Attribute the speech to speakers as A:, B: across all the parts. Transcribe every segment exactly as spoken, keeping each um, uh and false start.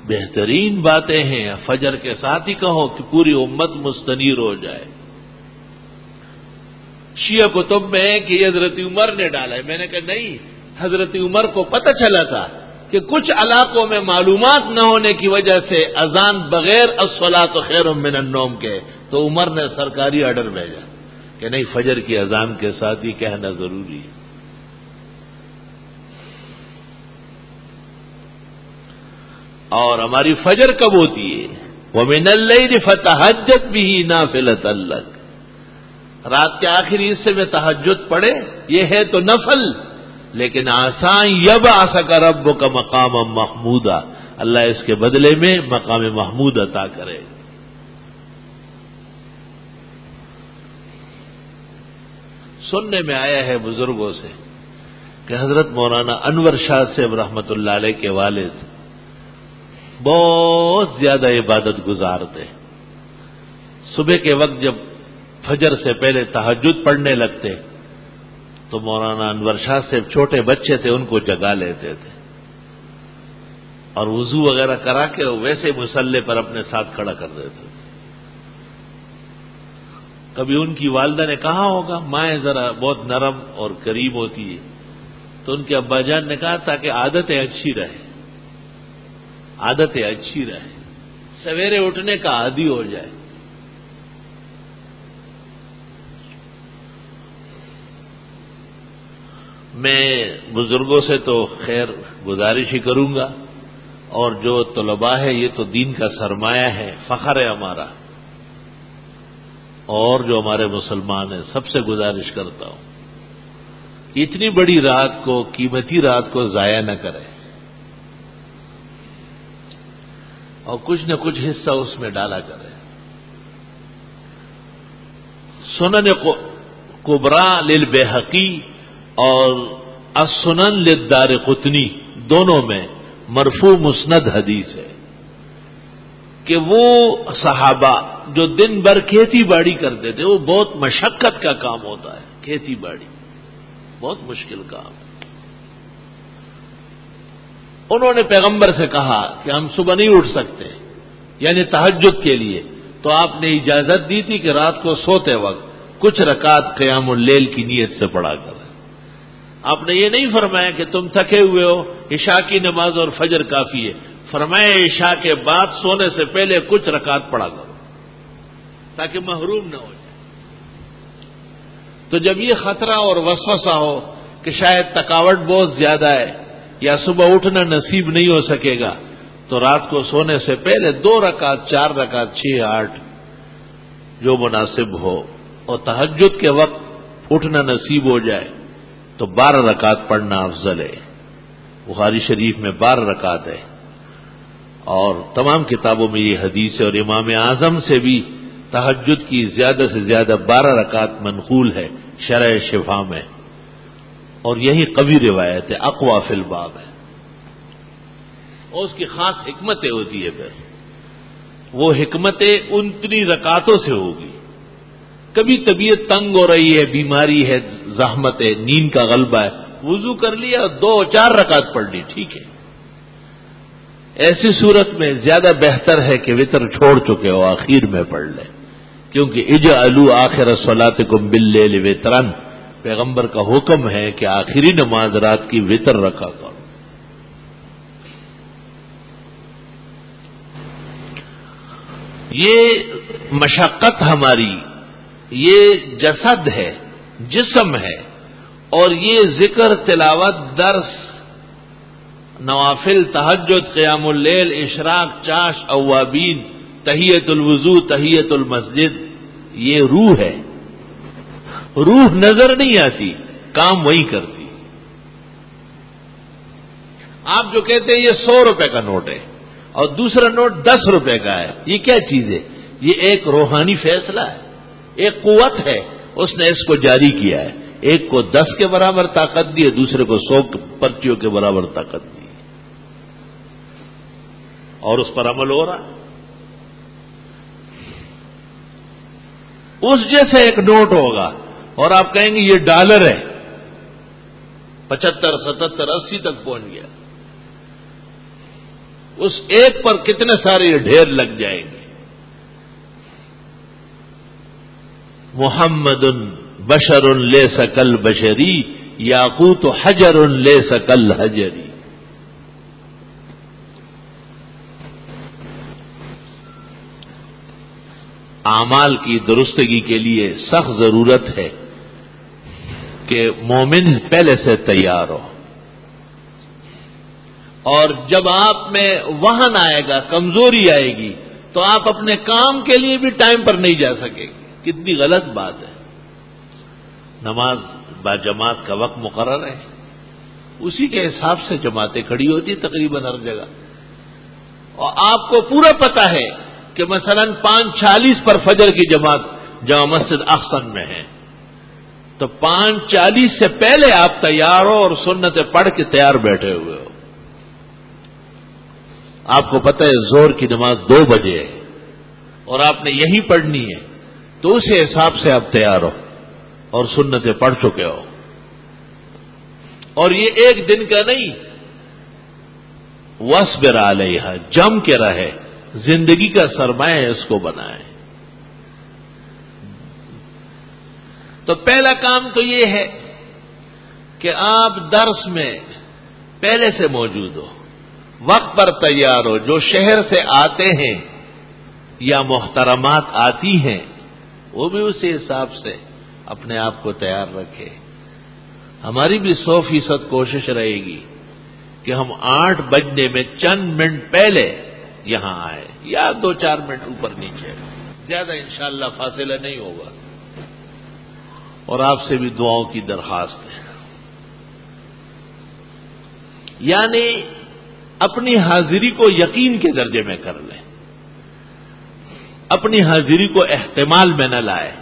A: بہترین باتیں ہیں، فجر کے ساتھ ہی کہو کہ پوری امت مستنیر ہو جائے۔ شیعہ کتب میں ہے کہ حضرت عمر نے ڈالا ہے، میں نے کہا نہیں، حضرت عمر کو پتہ چلا تھا کہ کچھ علاقوں میں معلومات نہ ہونے کی وجہ سے اذان بغیر الصلاۃ خیر من النوم کے، تو عمر نے سرکاری آرڈر بھیجا کہ نہیں، فجر کی اذان کے ساتھ ہی کہنا ضروری ہے۔ اور ہماری فجر کب ہوتی ہے؟ وَمِنَ اللَّيْلِ فَتَهَجَّدْ بِهِ نَافِلَةً لَكَ، رات کے آخری حصے میں تہجد پڑھے، یہ ہے تو نفل، لیکن آسان یبعثک ربک مقاما محمودا، اللہ اس کے بدلے میں مقام محمود عطا کرے۔ سننے میں آیا ہے بزرگوں سے کہ حضرت مولانا انور شاہ صاحب رحمۃ اللہ علیہ کے والد بہت زیادہ عبادت گزار تھے۔ صبح کے وقت جب فجر سے پہلے تہجد پڑھنے لگتے تو مولانا انور شاہ صاحب چھوٹے بچے تھے، ان کو جگا لیتے تھے اور وضو وغیرہ کرا کے ویسے مصلی پر اپنے ساتھ کھڑا کر دیتے تھے۔ کبھی ان کی والدہ نے کہا ہوگا، مائیں ذرا بہت نرم اور کریم ہوتی ہے، تو ان کے ابا جان نے کہا تاکہ عادتیں اچھی رہے، عادتیں اچھی رہے، سویرے اٹھنے کا عادی ہو جائے۔ میں بزرگوں سے تو خیر گزارش ہی کروں گا، اور جو طلباء ہے یہ تو دین کا سرمایہ ہے، فخر ہے ہمارا، اور جو ہمارے مسلمان ہیں سب سے گزارش کرتا ہوں اتنی بڑی رات کو، قیمتی رات کو ضائع نہ کریں، اور کچھ نہ کچھ حصہ اس میں ڈالا کریں۔ سنن کبریٰ للبیہقی اور السنن للدارقطنی دونوں میں مرفوع مسند حدیث ہے کہ وہ صحابہ جو دن بھر کھیتی باڑی کرتے تھے، وہ بہت مشقت کا کام ہوتا ہے، کھیتی باڑی بہت مشکل کام ہے۔ انہوں نے پیغمبر سے کہا کہ ہم صبح نہیں اٹھ سکتے، یعنی تہجد کے لیے، تو آپ نے اجازت دی تھی کہ رات کو سوتے وقت کچھ رکعت قیام اللیل کی نیت سے پڑھا کریں۔ آپ نے یہ نہیں فرمایا کہ تم تھکے ہوئے ہو، عشاء کی نماز اور فجر کافی ہے، فرمایا عشاء کے بعد سونے سے پہلے کچھ رکعت پڑھا کرو تاکہ محروم نہ ہو جائے۔ تو جب یہ خطرہ اور وسوسہ ہو کہ شاید تھکاوٹ بہت زیادہ ہے یا صبح اٹھنا نصیب نہیں ہو سکے گا، تو رات کو سونے سے پہلے دو رکعت، چار رکعت، چھ، آٹھ جو مناسب ہو، اور تہجد کے وقت اٹھنا نصیب ہو جائے تو بارہ رکعت پڑھنا افضل ہے۔ بخاری شریف میں بارہ رکعت ہے، اور تمام کتابوں میں یہ حدیث ہے، اور امام اعظم سے بھی تہجد کی زیادہ سے زیادہ بارہ رکعت منقول ہے شرح شفا میں، اور یہی قوی روایت ہے، اقوی فی الباب ہے، اور اس کی خاص حکمتیں ہوتی ہے۔ پھر وہ حکمتیں اتنی رکعتوں سے ہوگی۔ کبھی طبیعت تنگ ہو رہی ہے، بیماری ہے، زحمت ہے، نیند کا غلبہ ہے، وضو کر لیا، دو چار رکعت پڑھ لی، ٹھیک ہے۔ ایسی صورت میں زیادہ بہتر ہے کہ وتر چھوڑ چکے ہو آخر میں پڑھ لیں، کیونکہ اجعلوا آخر صلاتکم باللیل وترن، پیغمبر کا حکم ہے کہ آخری نماز رات کی وتر رکھا کرو۔ یہ مشقت ہماری، یہ جسد ہے، جسم ہے، اور یہ ذکر، تلاوت، درس، نوافل، تہجد، قیام اللیل، اشراق، چاش، اوابین، تحیت الوضو، تحیت المسجد، یہ روح ہے۔ روح نظر نہیں آتی، کام وہی کرتی۔ آپ جو کہتے ہیں یہ سو روپے کا نوٹ ہے اور دوسرا نوٹ دس روپے کا ہے، یہ کیا چیز ہے؟ یہ ایک روحانی فیصلہ ہے، ایک قوت ہے، اس نے اس کو جاری کیا ہے۔ ایک کو دس کے برابر طاقت دی ہے، دوسرے کو سو پرچیوں کے برابر طاقت دی، اور اس پر عمل ہو رہا ہے۔ اس جیسے ایک نوٹ ہوگا اور آپ کہیں گے یہ ڈالر ہے، پچہتر، ستہتر، اسی تک پہنچ گیا، اس ایک پر کتنے سارے ڈھیر لگ جائیں گے. محمد بشر لیس کل بشری یاقوت حجر لیس کل حجری. اعمال کی درستگی کے لیے سخت ضرورت ہے کہ مومن پہلے سے تیار ہو. اور جب آپ میں وہن آئے گا، کمزوری آئے گی، تو آپ اپنے کام کے لیے بھی ٹائم پر نہیں جا سکیں گے. کتنی غلط بات ہے. نماز با جماعت کا وقت مقرر ہے، اسی کے حساب سے جماعتیں کھڑی ہوتی تقریباً ہر جگہ. اور آپ کو پورا پتہ ہے کہ مثلا پانچ چالیس پر فجر کی جماعت جامع مسجد احسن میں ہے، تو پانچ چالیس سے پہلے آپ تیار ہو اور سنتیں پڑھ کے تیار بیٹھے ہوئے ہو. آپ کو پتہ ہے ظہر کی نماز دو بجے ہے اور آپ نے یہی پڑھنی ہے، تو اسی حساب سے آپ تیار ہو اور سنتیں پڑھ چکے ہو. اور یہ ایک دن کا نہیں، وصبر علیہا، جم کے رہے، زندگی کا سرمایہ اس کو بنائے. تو پہلا کام تو یہ ہے کہ آپ درس میں پہلے سے موجود ہو، وقت پر تیار ہو. جو شہر سے آتے ہیں یا محترمات آتی ہیں وہ بھی اسی حساب سے اپنے آپ کو تیار رکھے. ہماری بھی سو فیصد کوشش رہے گی کہ ہم آٹھ بجنے میں چند منٹ پہلے یہاں آئے، یا دو چار منٹ اوپر نیچے، زیادہ انشاءاللہ فاصلہ نہیں ہوگا. اور آپ سے بھی دعاؤں کی درخواست ہے. یعنی اپنی حاضری کو یقین کے درجے میں کر لیں، اپنی حاضری کو احتمال میں نہ لائے.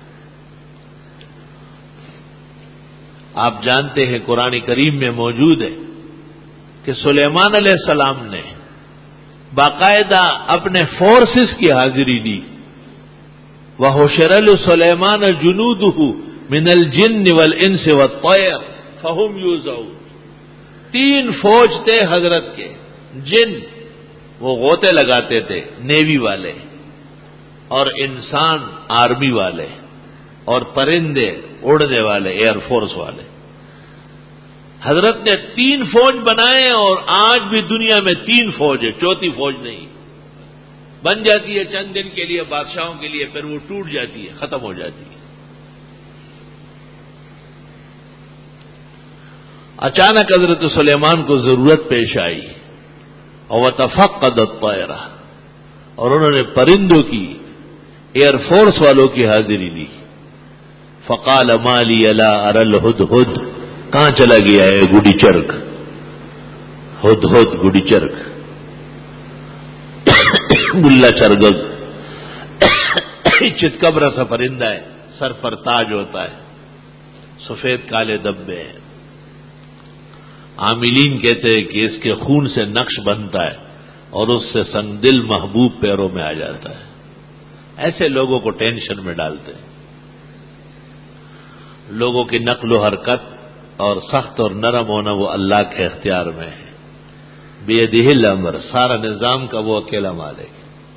A: آپ جانتے ہیں قرآن کریم میں موجود ہے کہ سلیمان علیہ السلام نے باقاعدہ اپنے فورسز کی حاضری دی. وَحُشِرَ لِسُلَيْمَانَ جُنُودُهُ مِنَ الْجِنِّ وَالْإِنسِ وَالطَّيْرِ فَهُمْ يُوزَعُونَ. تین فوج تھے حضرت کے، جن وہ غوطے لگاتے تھے نیوی والے، اور انسان آرمی والے، اور پرندے اڑنے والے ایئر فورس والے. حضرت نے تین فوج بنائے، اور آج بھی دنیا میں تین فوج ہے، چوتھی فوج نہیں. بن جاتی ہے چند دن کے لیے بادشاہوں کے لیے، پھر وہ ٹوٹ جاتی ہے، ختم ہو جاتی ہے. اچانک حضرت سلیمان کو ضرورت پیش آئی، اور وَتَفَقَّدَ الطَّيْرَ، اور انہوں نے پرندوں کی، ایئر فورس والوں کی حاضری لی. فَقَالَ مَا لِيَ لَا أَرَى الْهُدْهُدْ، کہاں چلا گیا ہے گڈی چرگ؟ ہد ہد گڈی چرگ، گلا چرگگ، چتکبرا سا پرندہ ہے، سر پر تاج ہوتا ہے، سفید کالے دبے ہیں. عاملین کہتے ہیں کہ اس کے خون سے نقش بنتا ہے اور اس سے سنگ دل محبوب پیروں میں آ جاتا ہے. ایسے لوگوں کو ٹینشن میں ڈالتے ہیں. لوگوں کی نقل و حرکت اور سخت اور نرم ہونا وہ اللہ کے اختیار میں ہے. بیدہ الامر، سارا نظام کا وہ اکیلا مالک.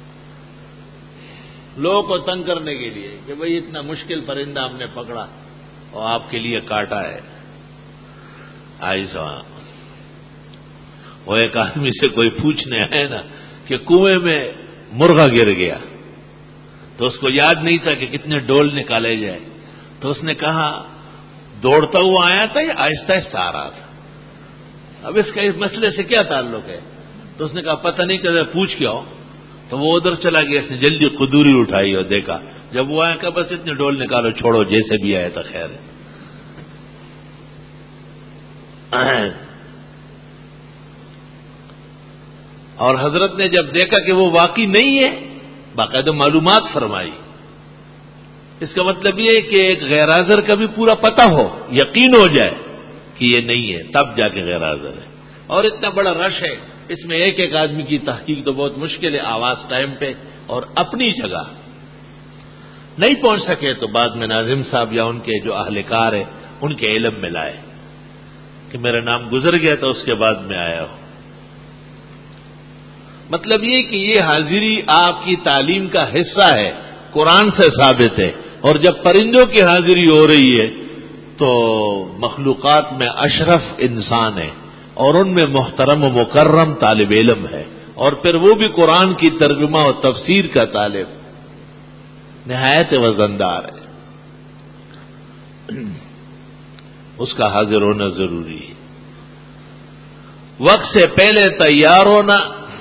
A: لوگوں کو تنگ کرنے کے لیے کہ بھئی اتنا مشکل پرندہ ہم نے پکڑا اور آپ کے لیے کاٹا ہے. آئی سواں وہ ایک آدمی سے کوئی پوچھنے آئے نا کہ کنویں میں مرغا گر گیا، تو اس کو یاد نہیں تھا کہ کتنے ڈول نکالے جائے. تو اس نے کہا دوڑتا ہوا آیا تھا یا آہستہ آہستہ آ رہا تھا؟ اب اس کا اس مسئلے سے کیا تعلق ہے؟ تو اس نے کہا پتہ نہیں، کہ پوچھ کے آؤ. تو وہ ادھر چلا گیا، اس نے جلدی قدوری اٹھائی اور دیکھا. جب وہ آیا کہ بس اتنے ڈول نکالو، چھوڑو، جیسے بھی آیا تھا خیر ہے. اور حضرت نے جب دیکھا کہ وہ واقعی نہیں ہے، باقاعدہ معلومات فرمائی. اس کا مطلب یہ ہے کہ ایک غیر حاضر کا بھی پورا پتہ ہو، یقین ہو جائے کہ یہ نہیں ہے، تب جا کے غیر حاضر ہے. اور اتنا بڑا رش ہے، اس میں ایک ایک آدمی کی تحقیق تو بہت مشکل ہے. آواز ٹائم پہ اور اپنی جگہ نہیں پہنچ سکے تو بعد میں ناظم صاحب یا ان کے جو اہلکار ہیں ان کے علم میں لائے کہ میرا نام گزر گیا تھا، اس کے بعد میں آیا ہوں. مطلب یہ کہ یہ حاضری آپ کی تعلیم کا حصہ ہے، قرآن سے ثابت ہے. اور جب پرندوں کی حاضری ہو رہی ہے تو مخلوقات میں اشرف انسان ہے اور ان میں محترم و مکرم طالب علم ہے، اور پھر وہ بھی قرآن کی ترجمہ اور تفسیر کا طالب، نہایت وزندار ہے. اس کا حاضر ہونا ضروری ہے. وقت سے پہلے تیار ہونا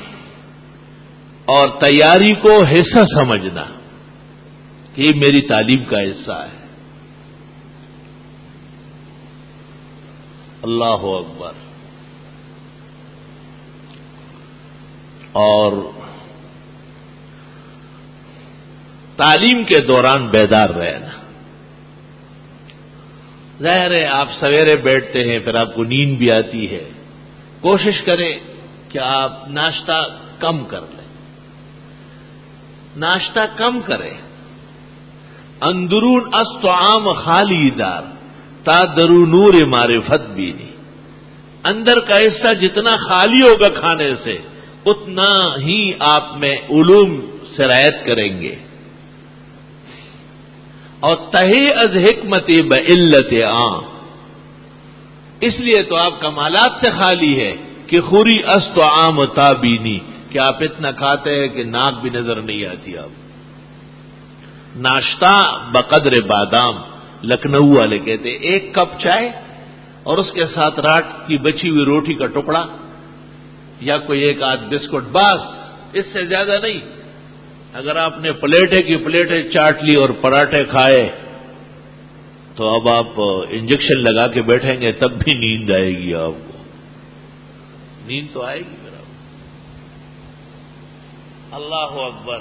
A: اور تیاری کو حصہ سمجھنا کہ یہ میری تعلیم کا حصہ ہے. اللہ اکبر. اور تعلیم کے دوران بیدار رہنا. ظاہر ہے آپ سویرے بیٹھتے ہیں پھر آپ کو نیند بھی آتی ہے، کوشش کریں کہ آپ ناشتہ کم کر لیں، ناشتہ کم کریں. اندرون استعام خالی دار تا درو نور معرفت بھی نہیں. اندر کا حصہ جتنا خالی ہوگا کھانے سے اتنا ہی آپ میں علوم سرایت کریں گے. اور تہی از حکمت بعلت عام، اس لیے تو آپ کمالات سے خالی ہے کہ خوری است و عام تابینی، کہ آپ اتنا کھاتے ہیں کہ ناک بھی نظر نہیں آتی. آپ ناشتہ بقدر بادام، لکھنؤ والے کہتے ہیں ایک کپ چائے اور اس کے ساتھ رات کی بچی ہوئی روٹی کا ٹکڑا یا کوئی ایک آدھ بسکٹ، بس اس سے زیادہ نہیں. اگر آپ نے پلیٹیں کی پلیٹیں چاٹ لی اور پراٹھے کھائے تو اب آپ انجیکشن لگا کے بیٹھیں گے تب بھی نیند آئے گی. آپ کو نیند تو آئے گی میرا. اللہ اکبر.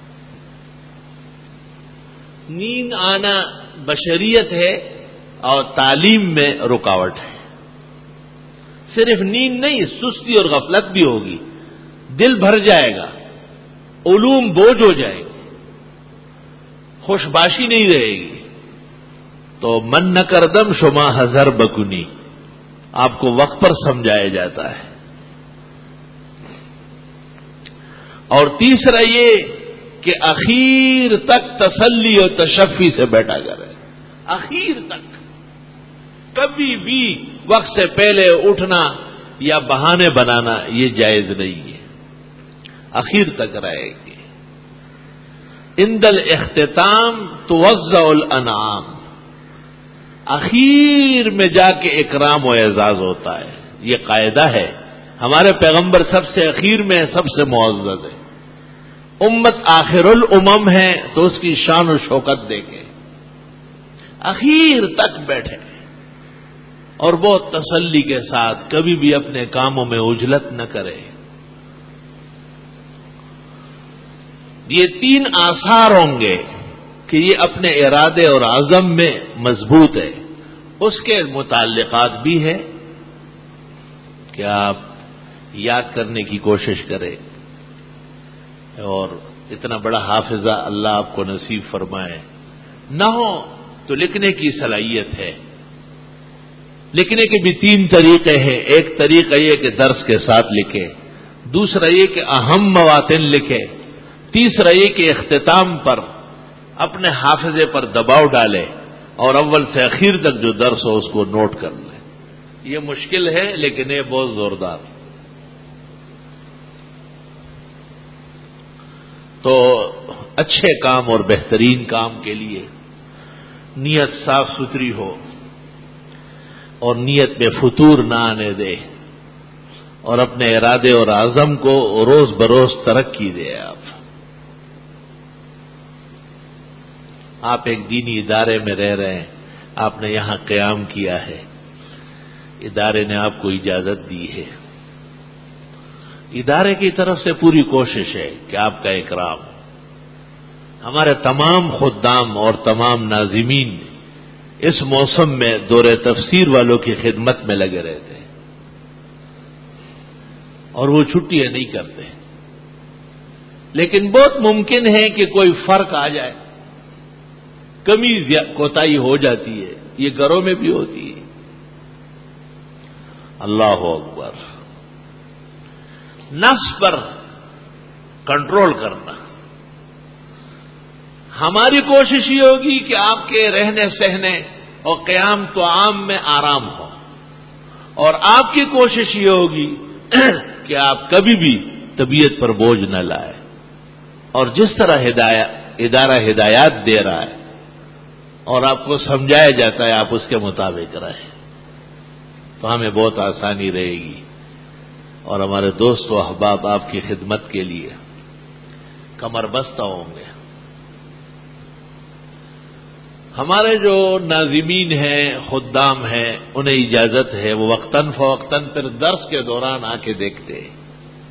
A: نیند آنا بشریت ہے اور تعلیم میں رکاوٹ ہے. صرف نیند نہیں، سستی اور غفلت بھی ہوگی، دل بھر جائے گا، علوم بوجھ ہو جائے گی، خوش باشی نہیں رہے گی. تو من نہ کردم شما ہزر بکنی، آپ کو وقت پر سمجھایا جاتا ہے. اور تیسرا یہ کہ اخیر تک تسلی اور تشفی سے بیٹھا کرے. اخیر تک کبھی بھی وقت سے پہلے اٹھنا یا بہانے بنانا یہ جائز نہیں ہے. اخیر تک رہے گی. عند الاختتام توزع الانعام، اخیر میں جا کے اکرام و اعزاز ہوتا ہے. یہ قاعدہ ہے. ہمارے پیغمبر سب سے اخیر میں سب سے معزز ہے. امت آخر الامم ہے تو اس کی شان و شوکت دیکھیں. اخیر تک بیٹھے اور بہت تسلی کے ساتھ کبھی بھی اپنے کاموں میں عجلت نہ کرے. یہ تین آثار ہوں گے کہ یہ اپنے ارادے اور عزم میں مضبوط ہے. اس کے متعلقات بھی ہے کہ آپ یاد کرنے کی کوشش کریں اور اتنا بڑا حافظہ اللہ آپ کو نصیب فرمائے. نہ ہو تو لکھنے کی صلاحیت ہے. لکھنے کے بھی تین طریقے ہیں. ایک طریقہ یہ کہ درس کے ساتھ لکھے، دوسرا یہ کہ اہم مواطن لکھے، تیسرا یہ کہ اختتام پر اپنے حافظے پر دباؤ ڈالے اور اول سے اخیر تک جو درس ہو اس کو نوٹ کر لے. یہ مشکل ہے لیکن یہ بہت زوردار. تو اچھے کام اور بہترین کام کے لیے نیت صاف ستھری ہو اور نیت میں فتور نہ آنے دے اور اپنے ارادے اور عزم کو روز بروز ترقی دے. آپ آپ ایک دینی ادارے میں رہ رہے ہیں، آپ نے یہاں قیام کیا ہے، ادارے نے آپ کو اجازت دی ہے، ادارے کی طرف سے پوری کوشش ہے کہ آپ کا اکرام. ہمارے تمام خدام اور تمام ناظمین اس موسم میں دور تفسیر والوں کی خدمت میں لگے رہتے ہیں اور وہ چھٹیاں نہیں کرتے. لیکن بہت ممکن ہے کہ کوئی فرق آ جائے، کمی کوتاہی ہو جاتی ہے. یہ گھروں میں بھی ہوتی ہے. اللہ اکبر. نفس پر کنٹرول کرنا. ہماری کوشش یہ ہوگی کہ آپ کے رہنے سہنے اور قیام تو عام میں آرام ہو، اور آپ کی کوشش یہ ہوگی کہ آپ کبھی بھی طبیعت پر بوجھ نہ لائے، اور جس طرح ہدایت ادارہ ہدایات دے رہا ہے اور آپ کو سمجھایا جاتا ہے آپ اس کے مطابق رہیں، تو ہمیں بہت آسانی رہے گی، اور ہمارے دوست و احباب آپ کی خدمت کے لیے کمر بستہ ہوں گے. ہمارے جو ناظمین ہیں، خدام ہیں، انہیں اجازت ہے وہ وقتاً فوقتاً پھر درس کے دوران آ کے دیکھتے ہیں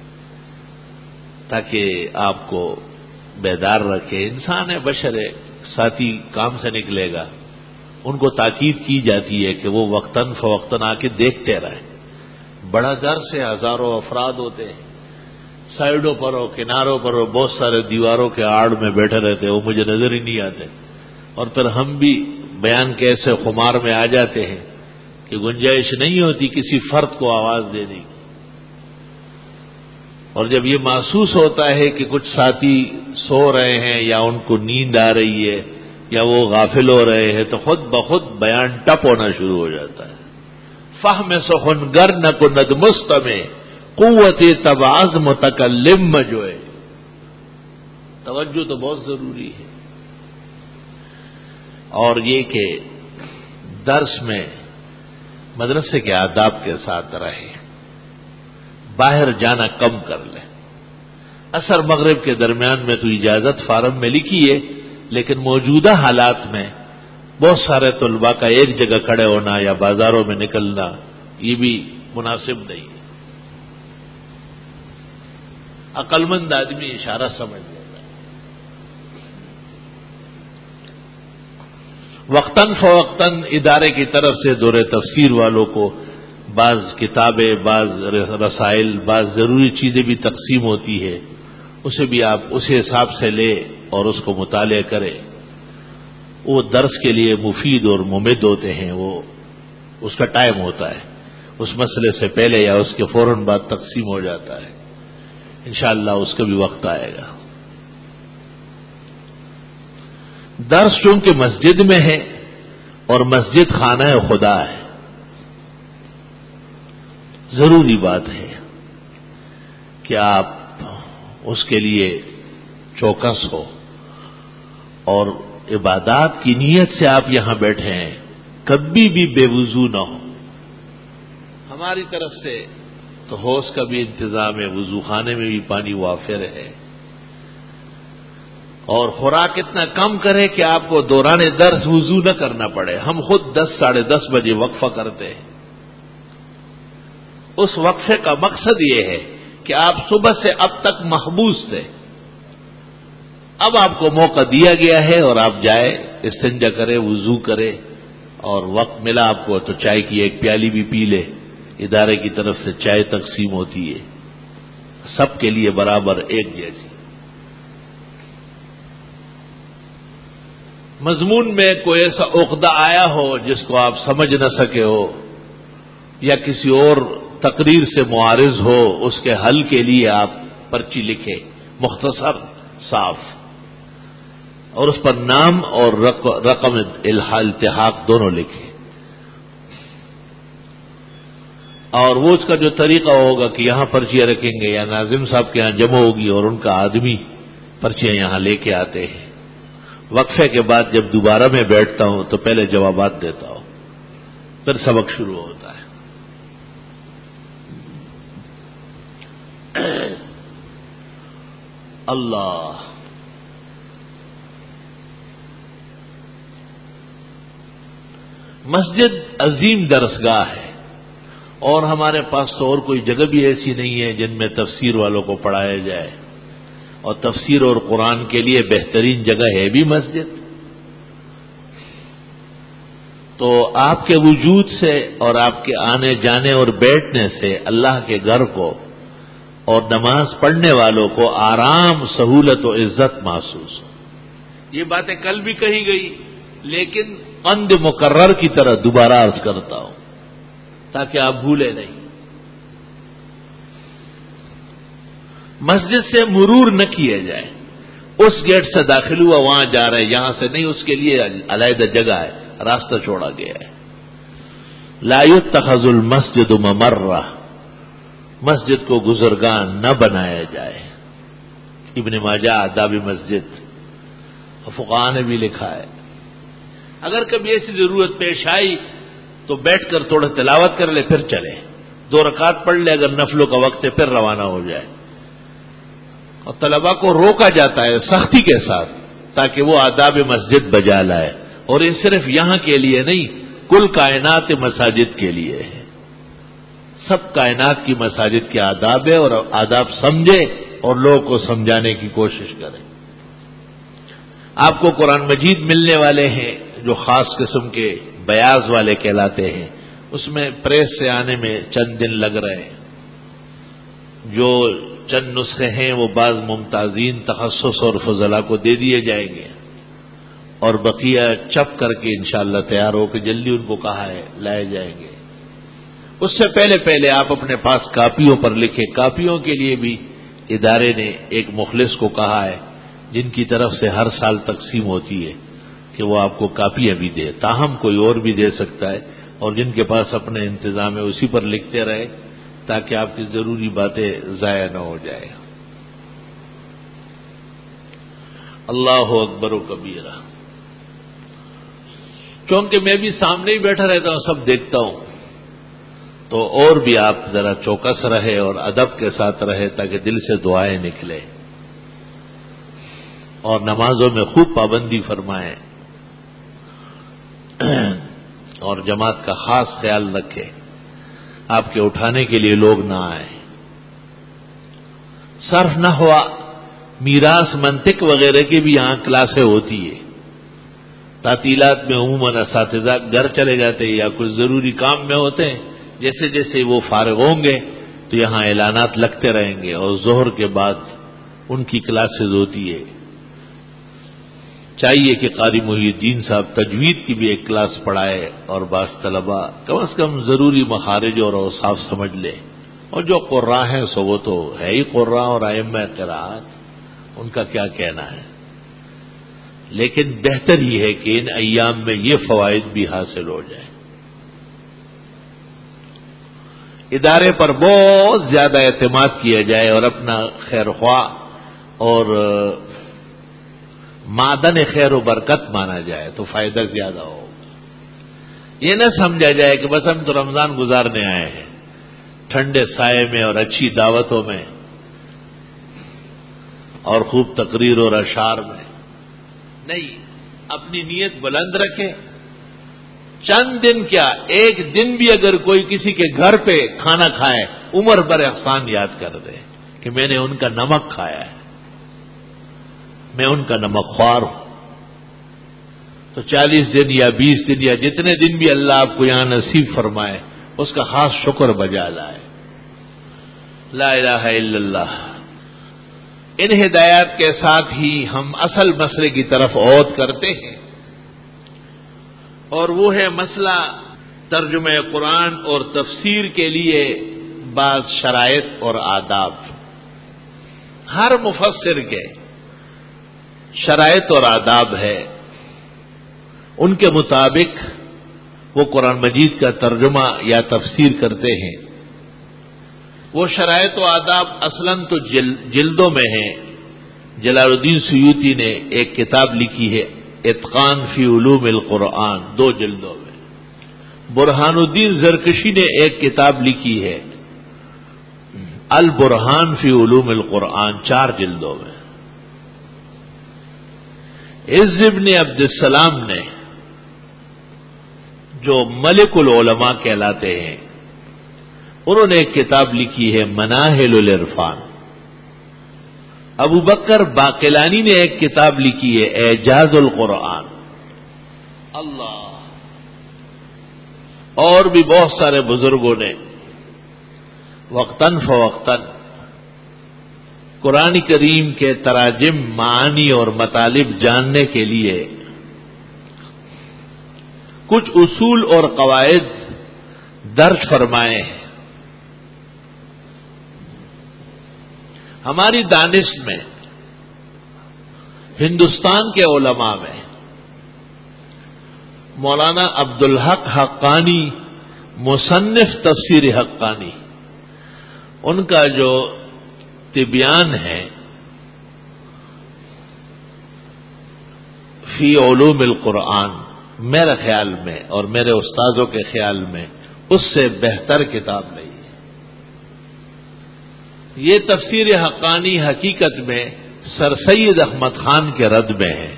A: تاکہ آپ کو بیدار رکھے. انسان ہے، بشر ہے، ساتھی کام سے نکلے گا، ان کو تاکید کی جاتی ہے کہ وہ وقتاً فوقتاً آ کے دیکھتے رہیں. بڑا درس ہے، ہزاروں افراد ہوتے ہیں، سائڈوں پر ہو، کناروں پر ہو، بہت سارے دیواروں کے آڑ میں بیٹھے رہتے ہیں، وہ مجھے نظر ہی نہیں آتے، اور پھر ہم بھی بیان کے ایسے خمار میں آ جاتے ہیں کہ گنجائش نہیں ہوتی کسی فرد کو آواز دینے کی. اور جب یہ محسوس ہوتا ہے کہ کچھ ساتھی سو رہے ہیں یا ان کو نیند آ رہی ہے یا وہ غافل ہو رہے ہیں تو خود بخود بیان ٹپ ہونا شروع ہو جاتا ہے. فہم سخن گر نہ کو ند مستمع قوت تباز متکلم جو ہے. توجہ تو بہت ضروری ہے، اور یہ کہ درس میں مدرسے کے آداب کے ساتھ رہے، باہر جانا کم کر لیں. عصر مغرب کے درمیان میں تو اجازت فارم میں لکھی ہے، لیکن موجودہ حالات میں بہت سارے طلباء کا ایک جگہ کھڑے ہونا یا بازاروں میں نکلنا یہ بھی مناسب نہیں ہے. عقل مند آدمی اشارہ سمجھ لیتا ہے. وقتاً فوقتاً ادارے کی طرف سے دور تفسیر والوں کو بعض کتابیں، بعض رسائل، بعض ضروری چیزیں بھی تقسیم ہوتی ہے، اسے بھی آپ اس حساب سے لے اور اس کو مطالعہ کریں. وہ درس کے لیے مفید اور ممد ہوتے ہیں، وہ اس کا ٹائم ہوتا ہے، اس مسئلے سے پہلے یا اس کے فوراً بعد تقسیم ہو جاتا ہے. انشاءاللہ اس کا بھی وقت آئے گا. درس چونکہ مسجد میں ہے اور مسجد خانہ خدا ہے، ضروری بات ہے کہ آپ اس کے لیے چوکس ہو، اور عبادات کی نیت سے آپ یہاں بیٹھے ہیں، کبھی بھی بے وضو نہ ہو. ہماری طرف سے تو حوض کا بھی انتظام ہے، وضو خانے میں بھی پانی وافر ہے، اور خوراک اتنا کم کرے کہ آپ کو دوران درس وضو نہ کرنا پڑے. ہم خود دس ساڑھے دس بجے وقفہ کرتے ہیں. اس وقفے کا مقصد یہ ہے کہ آپ صبح سے اب تک محبوس تھے، اب آپ کو موقع دیا گیا ہے اور آپ جائے، استنجا کرے، وضو کرے، اور وقت ملا آپ کو تو چائے کی ایک پیالی بھی پی لے. ادارے کی طرف سے چائے تقسیم ہوتی ہے سب کے لیے برابر ایک جیسی. مضمون میں کوئی ایسا عقدہ آیا ہو جس کو آپ سمجھ نہ سکے ہو، یا کسی اور تقریر سے معارض ہو، اس کے حل کے لیے آپ پرچی لکھیں، مختصر، صاف، اور اس پر نام اور رقم الحاق دونوں لکھیں. اور وہ اس کا جو طریقہ ہوگا کہ یہاں پرچیاں رکھیں گے یا ناظم صاحب کے یہاں جمع ہوگی اور ان کا آدمی پرچیاں یہاں لے کے آتے ہیں. وقفے کے بعد جب دوبارہ میں بیٹھتا ہوں تو پہلے جوابات دیتا ہوں، پھر سبق شروع ہوتا ہے. اللہ مسجد عظیم درسگاہ ہے، اور ہمارے پاس تو اور کوئی جگہ بھی ایسی نہیں ہے جن میں تفسیر والوں کو پڑھایا جائے، اور تفسیر اور قرآن کے لیے بہترین جگہ ہے بھی مسجد. تو آپ کے وجود سے اور آپ کے آنے جانے اور بیٹھنے سے اللہ کے گھر کو اور نماز پڑھنے والوں کو آرام، سہولت و عزت محسوس ہو. یہ باتیں کل بھی کہی گئی، لیکن قند مکرر کی طرح دوبارہ عرض کرتا ہوں تاکہ آپ بھولے نہیں. مسجد سے مرور نہ کیا جائے، اس گیٹ سے داخل ہوا وہاں جا رہے، یہاں سے نہیں، اس کے لیے علیحدہ جگہ ہے، راستہ چھوڑا گیا ہے۔ لا يتخذ المسجد ممرہ، مسجد کو گزرگاہ نہ بنایا جائے۔ ابن ماجہ آداب مسجد، فقہاء نے بھی لکھا ہے اگر کبھی ایسی ضرورت پیش آئی تو بیٹھ کر تھوڑا تلاوت کر لے، پھر چلے، دو رکعت پڑھ لے، اگر نفلوں کا وقت ہے پھر روانہ ہو جائے۔ اور طلباء کو روکا جاتا ہے سختی کے ساتھ تاکہ وہ آداب مسجد بجا لائے، اور یہ صرف یہاں کے لیے نہیں، کل کائنات مساجد کے لیے ہے۔ سب کائنات کی مساجد کے آداب ہے، اور آداب سمجھے اور لوگوں کو سمجھانے کی کوشش کریں۔ آپ کو قرآن مجید ملنے والے ہیں جو خاص قسم کے بیاض والے کہلاتے ہیں، اس میں پریس سے آنے میں چند دن لگ رہے ہیں۔ جو چند نسخے ہیں وہ بعض ممتازین تخصص اور فضلاء کو دے دیے جائیں گے، اور بقیہ چپ کر کے انشاءاللہ تیار ہو کے جلدی ان کو کہا ہے لائے جائیں گے۔ اس سے پہلے پہلے آپ اپنے پاس کاپیوں پر لکھیں۔ کاپیوں کے لیے بھی ادارے نے ایک مخلص کو کہا ہے جن کی طرف سے ہر سال تقسیم ہوتی ہے کہ وہ آپ کو کاپیاں بھی دے، تاہم کوئی اور بھی دے سکتا ہے، اور جن کے پاس اپنے انتظام ہے اسی پر لکھتے رہے تاکہ آپ کی ضروری باتیں ضائع نہ ہو جائے۔ اللہ اکبر و کبیرہ۔ کیونکہ میں بھی سامنے ہی بیٹھا رہتا ہوں، سب دیکھتا ہوں، تو اور بھی آپ ذرا چوکس رہے اور ادب کے ساتھ رہے تاکہ دل سے دعائیں نکلے، اور نمازوں میں خوب پابندی فرمائیں، اور جماعت کا خاص خیال رکھے، آپ کے اٹھانے کے لیے لوگ نہ آئیں۔ صرف نہ ہوا، میراث، منطق وغیرہ کی بھی یہاں کلاسیں ہوتی ہے۔ تعطیلات میں عموماً اساتذہ گھر چلے جاتے ہیں یا کچھ ضروری کام میں ہوتے ہیں، جیسے جیسے وہ فارغ ہوں گے تو یہاں اعلانات لگتے رہیں گے، اور ظہر کے بعد ان کی کلاسز ہوتی ہے۔ چاہیے کہ قاری محی الدین صاحب تجوید کی بھی ایک کلاس پڑھائے، اور بعض طلباء کم از کم ضروری مخارج اور اوصاف سمجھ لے، اور جو قراء ہیں سو وہ تو ہے ہی قراء اور ائمہ قراءت، ان کا کیا کہنا ہے، لیکن بہتر یہ ہے کہ ان ایام میں یہ فوائد بھی حاصل ہو جائیں۔ ادارے پر بہت زیادہ اعتماد کیا جائے اور اپنا خیر خواہ اور معدن خیر و برکت مانا جائے تو فائدہ زیادہ ہوگا۔ یہ نہ سمجھا جائے کہ بس ہم تو رمضان گزارنے آئے ہیں، ٹھنڈے سائے میں اور اچھی دعوتوں میں اور خوب تقریر اور اشعار میں، نہیں، اپنی نیت بلند رکھے۔ چند دن کیا، ایک دن بھی اگر کوئی کسی کے گھر پہ کھانا کھائے، عمر بھر احسان یاد کر دے کہ میں نے ان کا نمک کھایا ہے، میں ان کا نمک خوار ہوں۔ تو چالیس دن یا بیس دن یا جتنے دن بھی اللہ آپ کو یہاں نصیب فرمائے، اس کا خاص شکر بجا لائے۔ لا الہ الا اللہ۔ ان ہدایات کے ساتھ ہی ہم اصل مسئلے کی طرف عود کرتے ہیں، اور وہ ہے مسئلہ ترجمہ قرآن اور تفسیر کے لیے بعض شرائط اور آداب۔ ہر مفسر کے شرائط اور آداب ہے، ان کے مطابق وہ قرآن مجید کا ترجمہ یا تفسیر کرتے ہیں۔ وہ شرائط و آداب اصلاً تو جلدوں میں ہیں۔ جلال الدین سیوطی نے ایک کتاب لکھی ہے اتقان فی علوم القرآن، دو جلدوں میں۔ برہان الدین زرکشی نے ایک کتاب لکھی ہے البرہان فی علوم القرآن، چار جلدوں میں۔ عز ابن عبد السلام نے، جو ملک العلماء کہلاتے ہیں، انہوں نے ایک کتاب لکھی ہے مناہل العرفان۔ ابو بکر باقلانی نے ایک کتاب لکھی ہے اعجاز القرآن۔ اللہ، اور بھی بہت سارے بزرگوں نے وقتاً فوقتاً قرآن کریم کے تراجم، معانی اور مطالب جاننے کے لیے کچھ اصول اور قواعد درج فرمائے ہیں۔ ہماری دانش میں، ہندوستان کے علماء میں مولانا عبدالحق حقانی، مصنف تفسیر حقانی، ان کا جو تبیان ہے فی علوم القرآن، میرے خیال میں اور میرے استاذوں کے خیال میں اس سے بہتر کتاب نہیں ہے۔ یہ تفسیر حقانی حقیقت میں سر سید احمد خان کے رد میں ہے۔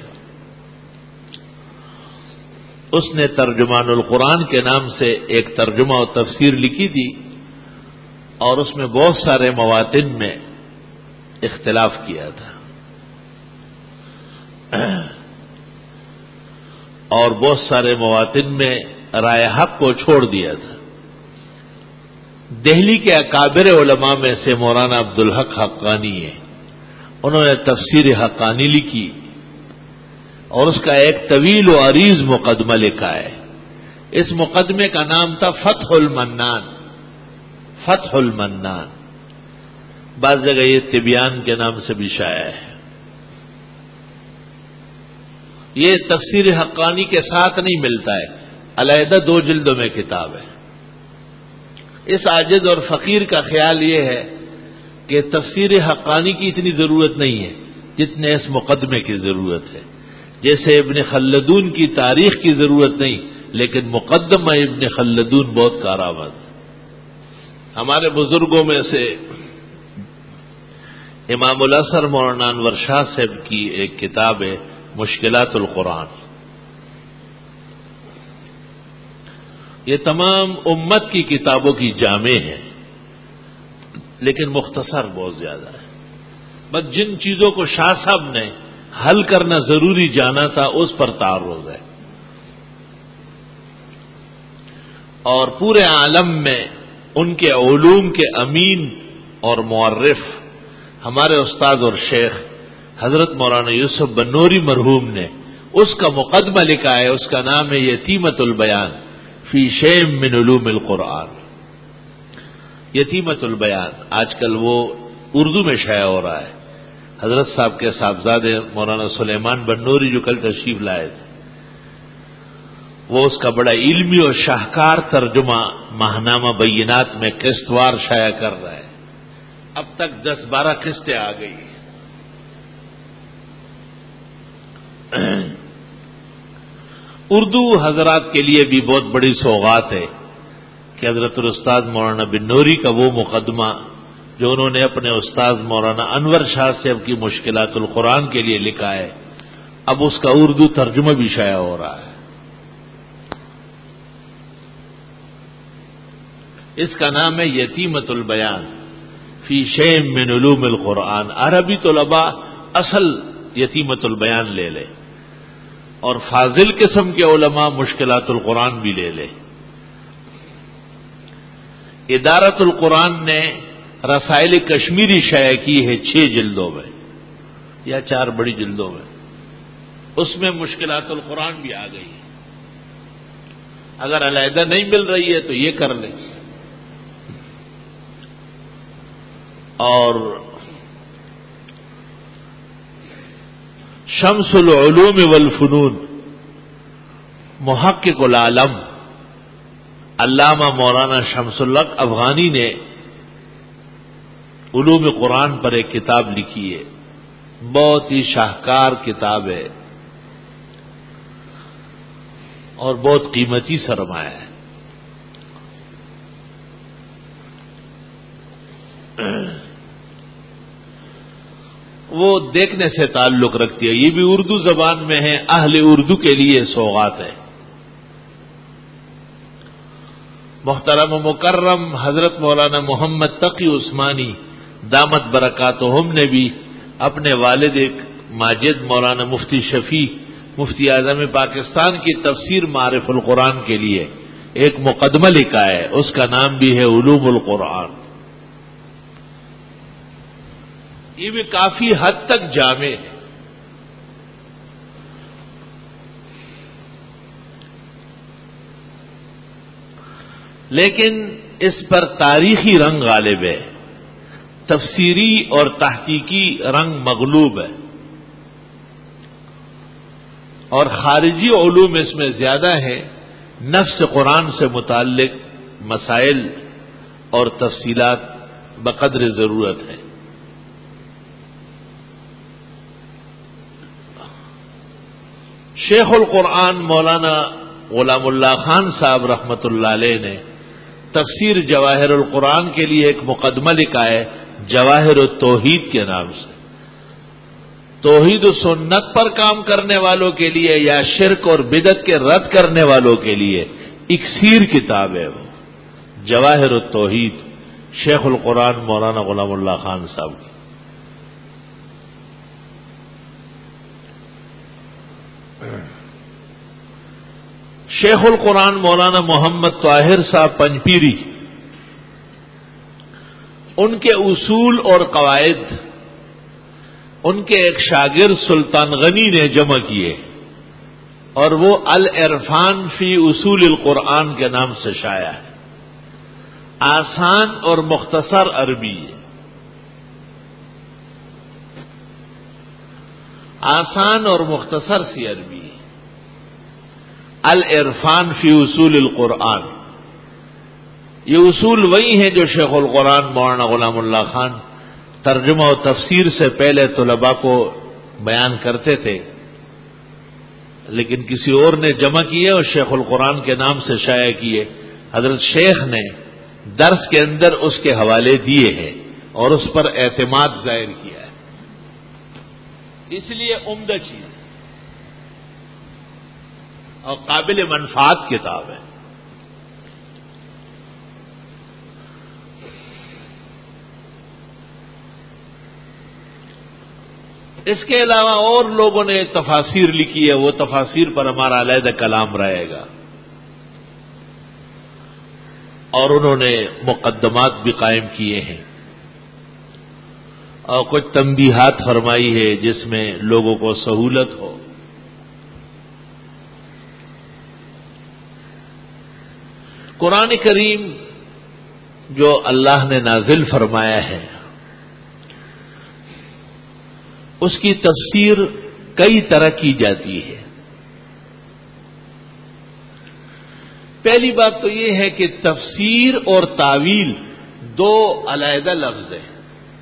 A: اس نے ترجمان القرآن کے نام سے ایک ترجمہ و تفسیر لکھی تھی، اور اس میں بہت سارے مواطن میں اختلاف کیا تھا، اور بہت سارے مواطن میں رائے حق کو چھوڑ دیا تھا۔ دہلی کے اکابر علماء میں سے مولانا عبدالحق حقانی ہے، انہوں نے تفسیر حقانی لکھی، اور اس کا ایک طویل و عریض مقدمہ لکھا ہے۔ اس مقدمے کا نام تھا فتح المنان، فتح المنان، بعض جگہ یہ تبیان کے نام سے بھی شائع ہے۔ یہ تفسیر حقانی کے ساتھ نہیں ملتا ہے، علیحدہ دو جلدوں میں کتاب ہے۔ اس عاجز اور فقیر کا خیال یہ ہے کہ تفسیر حقانی کی اتنی ضرورت نہیں ہے جتنے اس مقدمے کی ضرورت ہے۔ جیسے ابن خلدون کی تاریخ کی ضرورت نہیں، لیکن مقدمہ ابن خلدون بہت کارآمد ہے۔ ہمارے بزرگوں میں سے امام الاثر مولانا انور شاہ صاحب کی ایک کتاب ہے مشکلات القرآن۔ یہ تمام امت کی کتابوں کی جامع ہے، لیکن مختصر بہت زیادہ ہے۔ بس جن چیزوں کو شاہ صاحب نے حل کرنا ضروری جانا تھا اس پر تعرض ہے، اور پورے عالم میں ان کے علوم کے امین اور معرف ہمارے استاد اور شیخ حضرت مولانا یوسف بنوری مرحوم نے اس کا مقدمہ لکھا ہے، اس کا نام ہے یتیمۃ البیان فی شیء من علوم القرآن۔ یتیمۃ البیان آج کل وہ اردو میں شائع ہو رہا ہے۔ حضرت صاحب کے صاحبزادے مولانا سلیمان بنوری جو کل تشریف لائے تھے، وہ اس کا بڑا علمی اور شاہکار ترجمہ ماہنامہ بینات میں قسطوار شائع کر رہا ہے۔ اب تک دس بارہ قسطیں آ گئی ہیں۔ اردو حضرات کے لیے بھی بہت بڑی سوغات ہے کہ حضرت الاستاذ مولانا بنوری کا وہ مقدمہ جو انہوں نے اپنے استاذ مولانا انور شاہ صاحب کی مشکلات القرآن کے لیے لکھا ہے، اب اس کا اردو ترجمہ بھی شائع ہو رہا ہے۔ اس کا نام ہے یتیمۃ البیان فی شیء من علوم القرآن۔ عربی طلباء اصل یتیمۃ البیان لے لے، اور فاضل قسم کے علماء مشکلات القرآن بھی لے لے۔ ادارت القرآن نے رسائل کشمیری شائع کی ہے چھ جلدوں میں یا چار بڑی جلدوں میں، اس میں مشکلات القرآن بھی آ گئی ہے۔ اگر علیحدہ نہیں مل رہی ہے تو یہ کر لیں۔ اور شمس العلوم والفنون محقق العالم علامہ مولانا شمس الحق افغانی نے علوم قرآن پر ایک کتاب لکھی ہے، بہت ہی شاہکار کتاب ہے اور بہت قیمتی سرمایہ ہے۔ وہ دیکھنے سے تعلق رکھتی ہے، یہ بھی اردو زبان میں ہے، اہل اردو کے لیے سوغات ہے۔ محترم و مکرم حضرت مولانا محمد تقی عثمانی دامت برکاتہم نے بھی اپنے والد ماجد مولانا مفتی شفیع مفتی اعظم پاکستان کی تفسیر معرف القرآن کے لیے ایک مقدمہ لکھا ہے، اس کا نام بھی ہے علوم القرآن۔ یہ بھی کافی حد تک جامع ہے، لیکن اس پر تاریخی رنگ غالب ہے۔ تفسیری اور تحقیقی رنگ مغلوب ہے، اور خارجی علوم اس میں زیادہ ہیں، نفس قرآن سے متعلق مسائل اور تفصیلات بقدر ضرورت ہے۔ شیخ القرآن مولانا غلام اللہ خان صاحب رحمۃ اللہ علیہ نے تفسیر جواہر القرآن کے لیے ایک مقدمہ لکھا ہے جواہر التوحید کے نام سے۔ توحید و سنت پر کام کرنے والوں کے لیے یا شرک اور بدعت کے رد کرنے والوں کے لیے اکسیر کتاب ہے وہ جواہر التوحید، شیخ القرآن مولانا غلام اللہ خان صاحب کی۔ شیخ القرآن مولانا محمد طاہر صاحب پنجپیری، ان کے اصول اور قواعد ان کے ایک شاگرد سلطان غنی نے جمع کیے، اور وہ العرفان فی اصول القرآن کے نام سے شائع ہے۔ آسان اور مختصر عربی ہے، آسان اور مختصر سی عربی ہے، العرفان فی اصول القرآن۔ یہ اصول وہی ہیں جو شیخ القرآن مولانا غلام اللہ خان ترجمہ و تفسیر سے پہلے طلباء کو بیان کرتے تھے، لیکن کسی اور نے جمع کیے اور شیخ القرآن کے نام سے شائع کیے۔ حضرت شیخ نے درس کے اندر اس کے حوالے دیے ہیں اور اس پر اعتماد ظاہر کیا ہے، اس لیے عمدہ چیز اور قابل منفعت کتاب ہے۔ اس کے علاوہ اور لوگوں نے تفاسیر لکھی ہے، وہ تفاسیر پر ہمارا علیحدہ کلام رہے گا، اور انہوں نے مقدمات بھی قائم کیے ہیں اور کچھ تنبیہات فرمائی ہے جس میں لوگوں کو سہولت ہو۔ قرآن کریم جو اللہ نے نازل فرمایا ہے اس کی تفسیر کئی طرح کی جاتی ہے۔ پہلی بات تو یہ ہے کہ تفسیر اور تاویل دو علیحدہ لفظ ہیں۔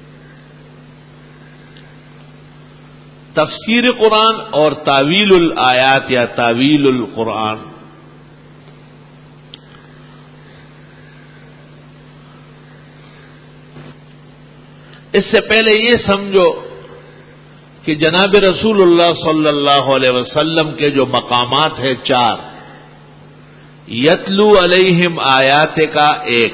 A: تفسیر قرآن اور تاویل الآیات یا تاویل القرآن، اس سے پہلے یہ سمجھو کہ جناب رسول اللہ صلی اللہ علیہ وسلم کے جو مقامات ہیں چار، یتلو علیہم آیات کا ایک،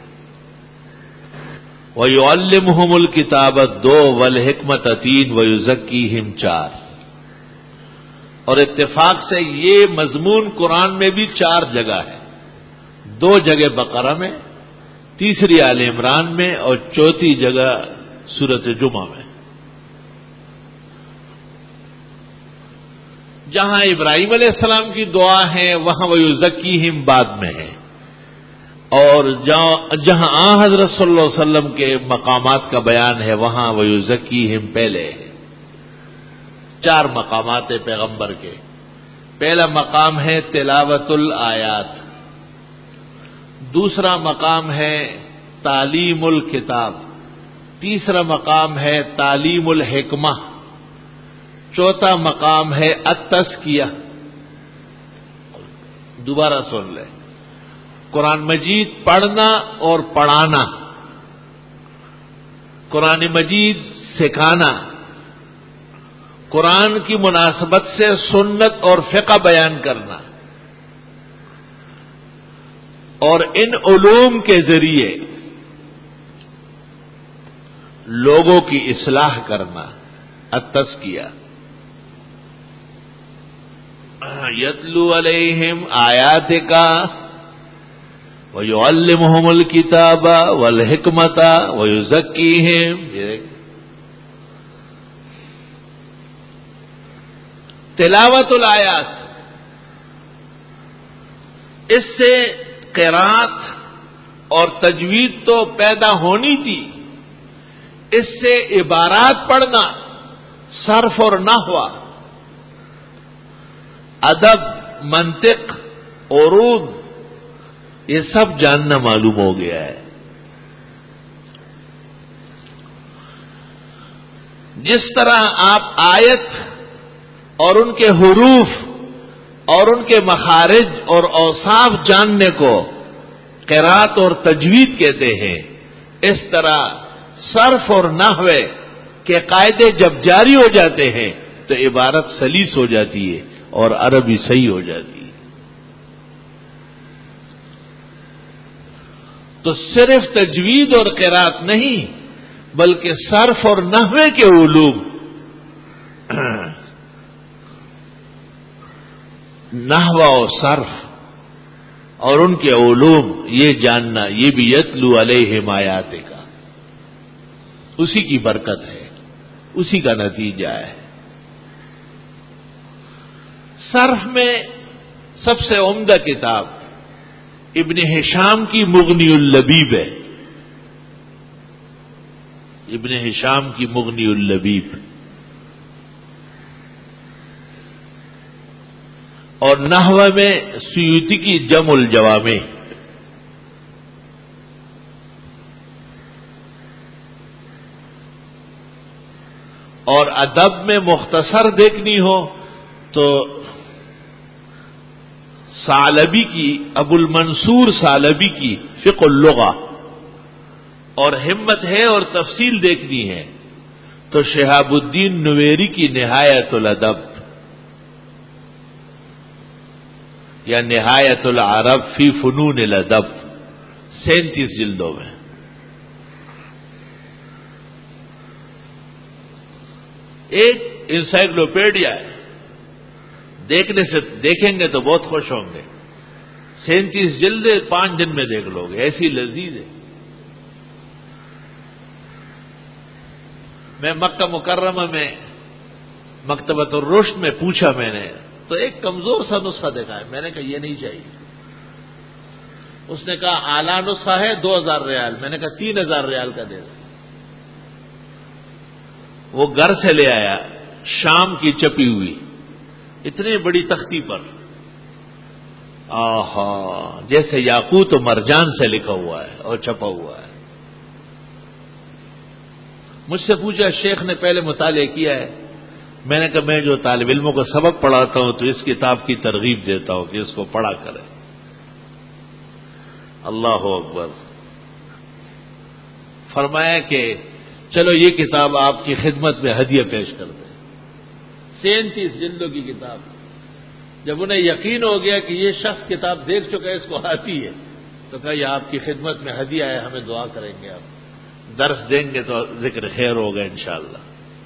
A: وَيُعَلِّمُهُمُ الْكِتَابَ دو، وَالْحِکْمَةَ تین، وَيُزَكِّيهِمْ چار۔ اور اتفاق سے یہ مضمون قرآن میں بھی چار جگہ ہے، دو جگہ بقرہ میں، تیسری آل عمران میں، اور چوتھی جگہ سورۃ جمعہ میں۔ جہاں ابراہیم علیہ السلام کی دعا ہے وہاں وَيُزَكِّيهِمْ بعد میں ہے، اور جہاں آ حضرت صلی اللہ علیہ وسلم کے مقامات کا بیان ہے وہاں وَيُزَكِّيهِمْ پہلے ہے۔ چار مقامات ہیں پیغمبر کے۔ پہلا مقام ہے تلاوت الآیات، دوسرا مقام ہے تعلیم الکتاب، تیسرا مقام ہے تعلیم الحکمہ، چوتھا مقام ہے التزکیہ۔ دوبارہ سن لیں، قرآن مجید پڑھنا اور پڑھانا، قرآن مجید سکھانا، قرآن کی مناسبت سے سنت اور فقہ بیان کرنا، اور ان علوم کے ذریعے لوگوں کی اصلاح کرنا، التزکیہ۔ یتلو علیہم آیاتک ویعلمہم الکتاب والحکمۃ ویزکیہم۔ تلاوت الآیات، اس سے قرات اور تجوید تو پیدا ہونی تھی، اس سے عبارات پڑھنا، صرف اور نحو، ادب، منطق، عروض، یہ سب جاننا معلوم ہو گیا ہے۔ جس طرح آپ آیت اور ان کے حروف اور ان کے مخارج اور اوصاف جاننے کو قرات اور تجوید کہتے ہیں، اس طرح صرف اور نحو کے قاعدے جب جاری ہو جاتے ہیں تو عبارت سلیس ہو جاتی ہے اور عربی صحیح ہو جاتی ہے۔ تو صرف تجوید اور قرات نہیں بلکہ صرف اور نحو کے علوم، نحو و صرف اور ان کے علوم یہ جاننا، یہ بھی یتلو علیہم آیات کا، اسی کی برکت ہے، اسی کا نتیجہ ہے۔ صرف میں سب سے عمدہ کتاب ابن ہشام کی مغنی اللبیب ہے، ابن ہشام کی مغنی اللبیب، اور نحو میں سیوطی کی جمع الجوامع، اور ادب میں مختصر دیکھنی ہو تو ثعلبی کی، ابو المنصور ثعلبی کی فقہ اللغہ، اور ہمت ہے اور تفصیل دیکھنی ہے تو شہاب الدین نویری کی نہایت الادب یا نہایت العرب فی فنون الادب، سینتیس جلدوں میں۔ ایک انسائکلوپیڈیا ہے، دیکھنے سے دیکھیں گے تو بہت خوش ہوں گے، سینتیس جلدیں پانچ دن میں دیکھ لو گے، ایسی لذیذ ہے۔ میں مکہ مکرمہ میں مکتبۃ الرشد میں پوچھا میں نے، تو ایک کمزور سا نسخہ دیکھا ہے، میں نے کہا یہ نہیں چاہیے۔ اس نے کہا اعلیٰ نسخہ ہے دو ہزار ریال، میں نے کہا تین ہزار ریال کا دے دو۔ وہ گھر سے لے آیا، شام کی چپی ہوئی، اتنی بڑی تختی پر، آہا جیسے یاقوت و مرجان سے لکھا ہوا ہے اور چھپا ہوا ہے۔ مجھ سے پوچھا شیخ نے پہلے مطالعہ کیا ہے؟ میں نے کہا میں جو طالب علموں کو سبق پڑھاتا ہوں تو اس کتاب کی ترغیب دیتا ہوں کہ اس کو پڑھا کریں۔ اللہ اکبر۔ فرمایا کہ چلو یہ کتاب آپ کی خدمت میں ہدیہ پیش کر دیں، سینتیس جلدوں کی کتاب۔ جب انہیں یقین ہو گیا کہ یہ شخص کتاب دیکھ چکا ہے، اس کو آتی ہے، تو کہا یہ آپ کی خدمت میں ہدیہ ہے، ہمیں دعا کریں گے، آپ درس دیں گے تو ذکر خیر ہوگا انشاءاللہ۔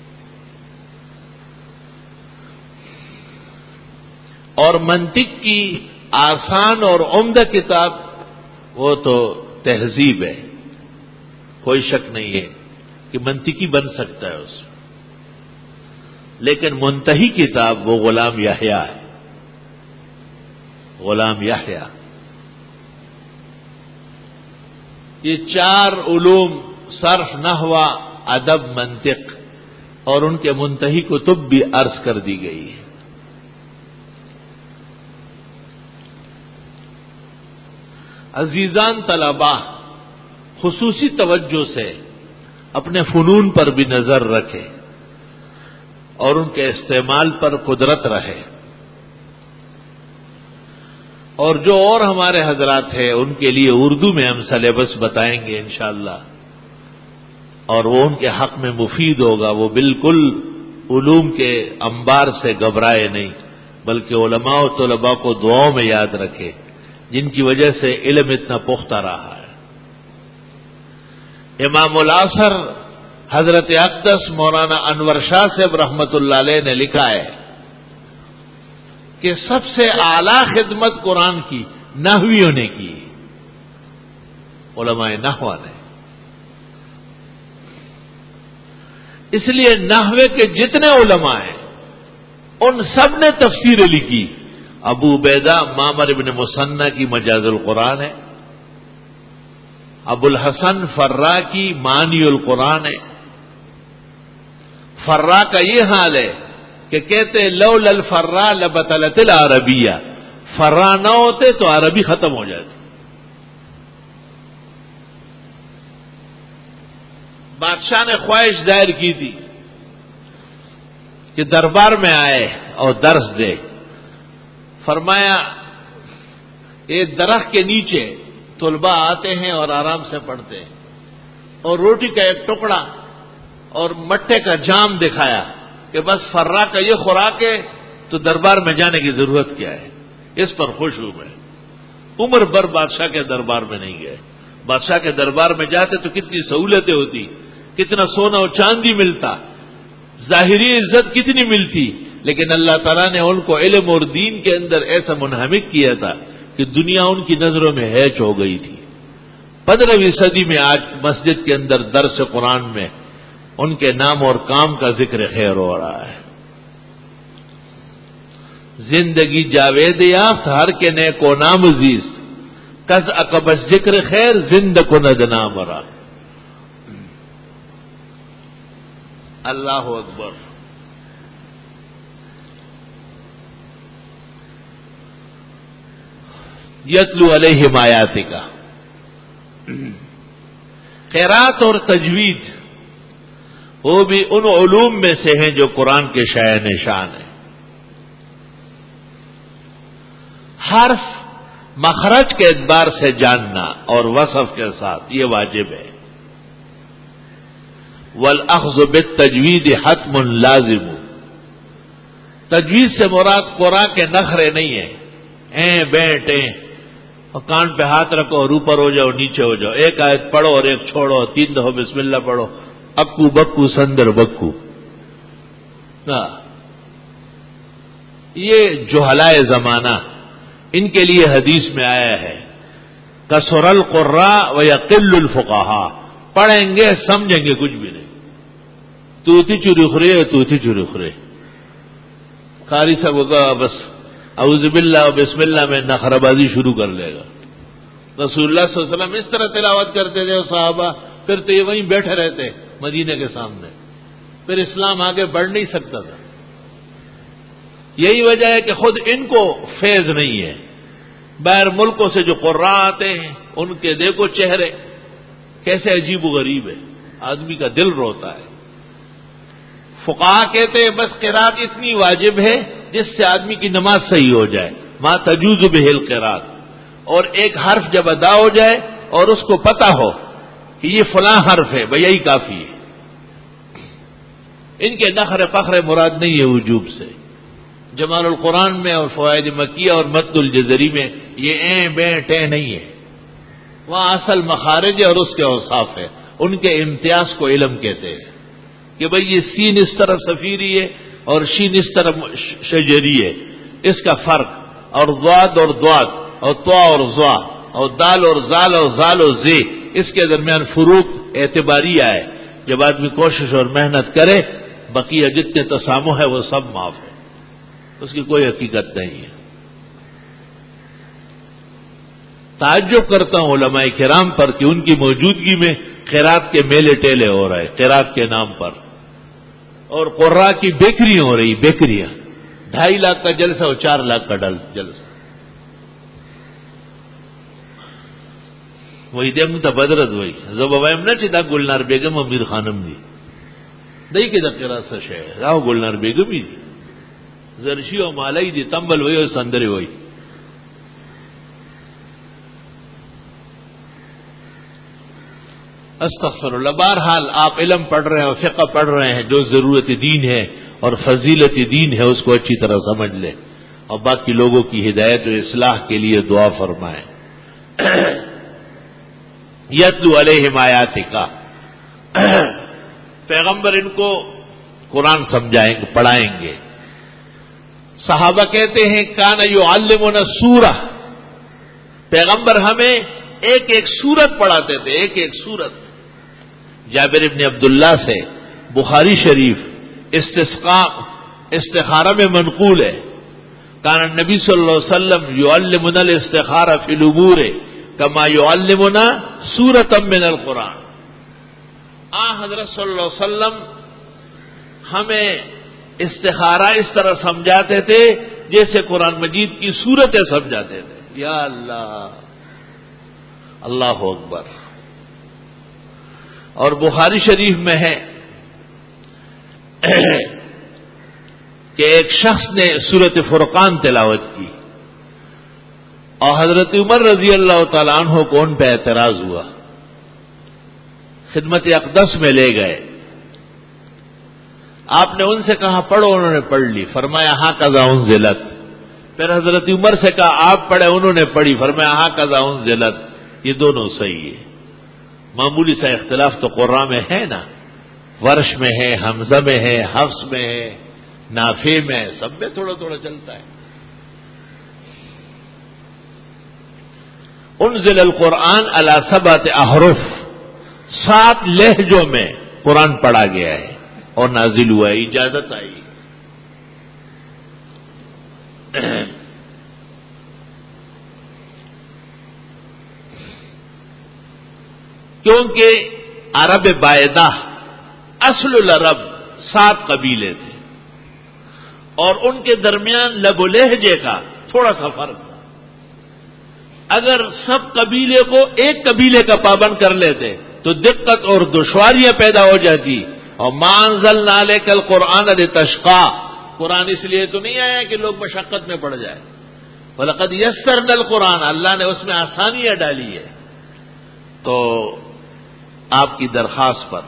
A: اور منطق کی آسان اور عمدہ کتاب وہ تو تہذیب ہے، کوئی شک نہیں ہے کہ منطقی بن سکتا ہے اس میں، لیکن منتہی کتاب وہ غلام یحییٰ ہے، غلام یحییٰ۔ یہ چار علوم صرف، نحو، ادب، منطق اور ان کے منتہی کتب بھی عرض کر دی گئی ہے۔ عزیزان طلبہ، خصوصی توجہ سے اپنے فنون پر بھی نظر رکھے اور ان کے استعمال پر قدرت رہے، اور جو اور ہمارے حضرات ہیں ان کے لیے اردو میں ہم سلیبس بتائیں گے انشاءاللہ، اور وہ ان کے حق میں مفید ہوگا۔ وہ بالکل علوم کے انبار سے گھبرائے نہیں، بلکہ علماء و طلباء کو دعاؤں میں یاد رکھے، جن کی وجہ سے علم اتنا پختہ رہا ہے۔ امام العصر حضرت اقدس مولانا انور شاہ صاحب رحمت اللہ علیہ نے لکھا ہے کہ سب سے اعلیٰ خدمت قرآن کی نحویوں نے کی، علماء نحو نے۔ اس لیے نحوے کے جتنے علماء ہیں ان سب نے تفسیر لکھی۔ ابو عبیدہ معمر ابن مثنى کی مجاز القرآن ہے، ابو الحسن فرا کی معنی القرآن ہے، فرا کا یہ حال ہے کہ کہتے لولا الفرا لبطلت العربیہ، فرا نہ ہوتے تو عربی ختم ہو جاتی۔ بادشاہ نے خواہش ظاہر کی تھی کہ دربار میں آئے اور درس دے۔ فرمایا ایک درخت کے نیچے طلباء آتے ہیں اور آرام سے پڑھتے ہیں، اور روٹی کا ایک ٹکڑا اور مٹے کا جام دکھایا کہ بس فرا کا یہ خوراک ہے تو دربار میں جانے کی ضرورت کیا ہے۔ اس پر خوش ہوں میں، عمر بھر بادشاہ کے دربار میں نہیں گئے۔ بادشاہ کے دربار میں جاتے تو کتنی سہولتیں ہوتی، کتنا سونا اور چاندی ملتا، ظاہری عزت کتنی ملتی، لیکن اللہ تعالیٰ نے ان کو علم اور دین کے اندر ایسا منہمک کیا تھا کہ دنیا ان کی نظروں میں ہیچ ہو گئی تھی۔ پندرہویں صدی میں آج مسجد کے اندر درس قرآن میں ان کے نام اور کام کا ذکر خیر ہو رہا ہے۔ زندگی جاوید یافت ہر کے نیک و نام عزیز، کز اکبش ذکر خیر زند کند نام را۔ اللہ اکبر۔ یتلو علیہم آیاتک، قرات اور تجوید وہ بھی ان علوم میں سے ہیں جو قرآن کے شایع نشان ہیں۔ حرف مخرج کے اعتبار سے جاننا اور وصف کے ساتھ یہ واجب ہے۔ والاخذ بالتجوید حتم لازم، تجوید سے مراد قرآن کے نخرے نہیں ہیں، ایں بیٹیں اور کان پہ ہاتھ رکھو اور اوپر ہو جاؤ نیچے ہو جاؤ، ایک آیت پڑھو اور ایک چھوڑو، تین دفعہ بسم اللہ پڑھو، اکو بکو سندر بکو۔ ہاں، یہ جہلائے زمانہ، ان کے لیے حدیث میں آیا ہے کثر القراء ویقل الفقہاء، پڑھیں گے سمجھیں گے کچھ بھی نہیں، توتی چوری خورے توتی چوری خورے۔ قاری صاحب ہوگا بس اعوذ باللہ و بسم اللہ میں نخرہ بازی شروع کر لے گا۔ رسول اللہ صلی اللہ علیہ وسلم اس طرح تلاوت کرتے تھے اور صحابہ پھر تو یہ وہیں بیٹھے رہتے مدینے کے سامنے، پھر اسلام آگے بڑھ نہیں سکتا تھا۔ یہی وجہ ہے کہ خود ان کو فیض نہیں ہے، باہر ملکوں سے جو قراء آتے ہیں ان کے دیکھو چہرے کیسے عجیب و غریب ہے، آدمی کا دل روتا ہے۔ فقہاء کہتے ہیں بس قرات اتنی واجب ہے جس سے آدمی کی نماز صحیح ہو جائے، ما تجوز بہ القرات، اور ایک حرف جب ادا ہو جائے اور اس کو پتہ ہو کہ یہ فلاں حرف ہے بھئی یہی کافی ہے۔ ان کے نخر فخر مراد نہیں ہے وجوب سے۔ جمال القرآن میں اور فوائد مکیہ اور متن الجزری میں یہ این بے ٹے نہیں ہے، وہاں اصل مخارج اور اس کے اوصاف ہے، ان کے امتیاز کو علم کہتے ہیں کہ بھئی یہ سین اس طرح صفیری ہے اور شین اس طرح شجری ہے، اس کا فرق، اور ضاد اور ضاد اور طا اور ضا اور دال اور زال اور زال اور زی، اس کے درمیان فروق اعتباری آئے۔ جب آدمی کوشش اور محنت کرے بقیہ جتنے تسامح ہے وہ سب معاف ہے، اس کی کوئی حقیقت نہیں ہے۔ تعجب کرتا ہوں علماء کرام پر کہ ان کی موجودگی میں قرات کے میلے ٹیلے ہو رہے قرات کے نام پر، اور قراء کی بیکری ہو رہی، بیکریاں، ڈھائی لاکھ کا جلسہ اور چار لاکھ کا جلسہ۔ وہی دیم تا بدرد وہی زب وایم نہ چې دا گلنار بیگم امیر خانم دی دای کې د قرات څه شی راو گلنار بیگم دی زرشی او مالای دی تمبل وی او سندری وی۔ استغفر اللہ۔ بہرحال آپ علم پڑھ رہے ہیں اور فقہ پڑھ رہے ہیں، جو ضرورت دین ہے اور فضیلت دین ہے اس کو اچھی طرح سمجھ لیں، اور باقی لوگوں کی ہدایت و اصلاح کے لیے دعا فرمائیں۔ یتلو علیہم آیاتک، پیغمبر ان کو قرآن سمجھائیں گے، پڑھائیں گے۔ صحابہ کہتے ہیں کان یعلمنا سورہ، پیغمبر ہمیں ایک ایک سورت پڑھاتے تھے، ایک ایک سورت۔ جابر ابن عبداللہ سے بخاری شریف استسقاء استخارہ میں منقول ہے، کان النبی صلی اللہ علیہ وسلم یعلمنا الاستخارہ فی الامور کما یعلمنا سورۃ من القرآن۔ آ حضرت صلی اللہ علیہ وسلم ہمیں استخارہ اس طرح سمجھاتے تھے جیسے قرآن مجید کی صورتیں سمجھاتے تھے. یا اللہ، اللہ اکبر. اور بخاری شریف میں ہے کہ ایک شخص نے سورت فرقان تلاوت کی اور حضرت عمر رضی اللہ تعالیٰ عنہ کو ان پہ اعتراض ہوا. خدمت اقدس میں لے گئے، آپ نے ان سے کہا پڑھو، انہوں نے پڑھ لی، فرمایا ہاں قضا انزلت. پھر حضرت عمر سے کہا آپ پڑھے، انہوں نے پڑھی، فرمایا ہاں قضا انزلت. یہ دونوں صحیح ہے. معمولی سا اختلاف تو قرآن میں ہے نا، ورش میں ہے، حمزہ میں ہے، حفص میں ہے، نافع میں ہے، سب میں تھوڑا تھوڑا چلتا ہے. انزل القرآن علی سبعۃ احرف، سات لہجوں میں قرآن پڑھا گیا ہے اور نازل ہوا ہے، اجازت آئی. کیونکہ عرب باعدہ اصل العرب سات قبیلے تھے اور ان کے درمیان لب و لہجے کا تھوڑا سا فرق تھا. اگر سب قبیلے کو ایک قبیلے کا پابند کر لیتے تو دقت اور دشواریاں پیدا ہو جاتی. اور ما انزلنا علیک القرآن لتشقی، قرآن اس لیے تو نہیں آیا کہ لوگ مشقت میں پڑ جائے. وَلَقَدْ يَسَّرْنَا الْقُرْآنَ، اللہ نے اس میں آسانیاں ڈالی ہے. تو آپ کی درخواست پر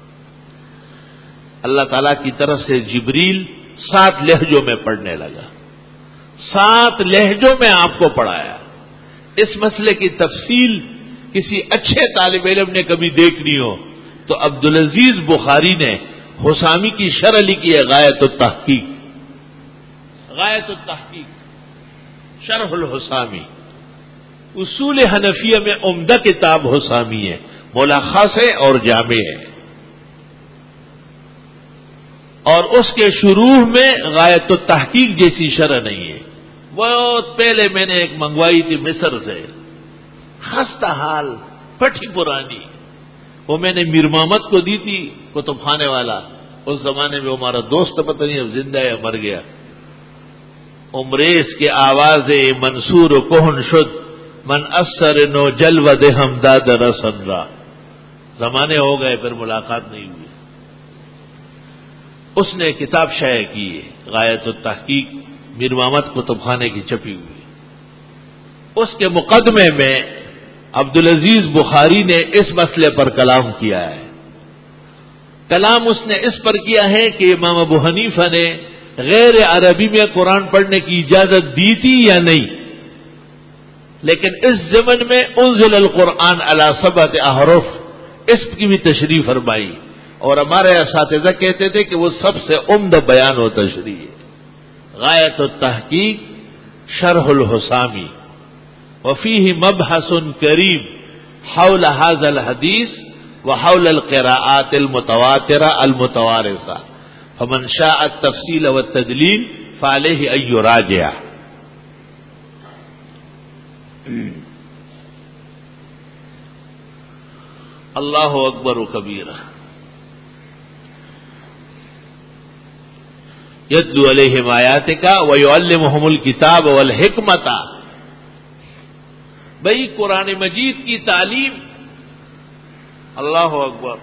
A: اللہ تعالی کی طرف سے جبریل سات لہجوں میں پڑھنے لگا، سات لہجوں میں آپ کو پڑھایا. اس مسئلے کی تفصیل کسی اچھے طالب علم نے کبھی دیکھنی ہو تو عبدالعزیز بخاری نے حسامی کی شرح لکھی ہے، غایت التحقیق. غایت التحقیق شرح الحسامی، اصول حنفیہ میں عمدہ کتاب حسامی ہے، ملخص ہے اور جامع ہے. اور اس کے شروع میں غایت التحقیق جیسی شرح نہیں ہے. بہت پہلے میں نے ایک منگوائی تھی مصر سے، خستہ حال پٹھی پرانی، وہ میں نے میر محمد کو دی تھی، کتب خانے والا. اس زمانے میں ہمارا دوست پتہ نہیں اب زندہ ہے مر گیا. عمریز کے آواز منصور و کوہن شد، من اثر نو جلو دہم داد رسن را. زمانے ہو گئے، پھر ملاقات نہیں ہوئی. اس نے کتاب شائع کی ہے غایت التحقیق، میر محمد کتب خانے کی چھپی ہوئی. اس کے مقدمے میں عبدالعزیز بخاری نے اس مسئلے پر کلام کیا ہے. کلام اس نے اس پر کیا ہے کہ امام ابو حنیفہ نے غیر عربی میں قرآن پڑھنے کی اجازت دی تھی یا نہیں. لیکن اس ضمن میں انزل القرآن علی سبعۃ احرف، اس کی بھی تشریح فرمائی. اور ہمارے اساتذہ کہتے تھے کہ وہ سب سے عمدہ بیان و تشریح ہے. غایت التحقیق شرح الحسامی، وفیہ مبحث کریم حول هذا الحدیث وحول القراءات المتواترہ المتوارثہ، فمن شاء التفصیل والتدلیل فعلیہ ان یراجع. اللہ اکبر و کبیرہ. یتلو علیہم آیاتک ویعلمہم الکتاب والحکمۃ. بھئی قرآن مجید کی تعلیم، اللہ اکبر.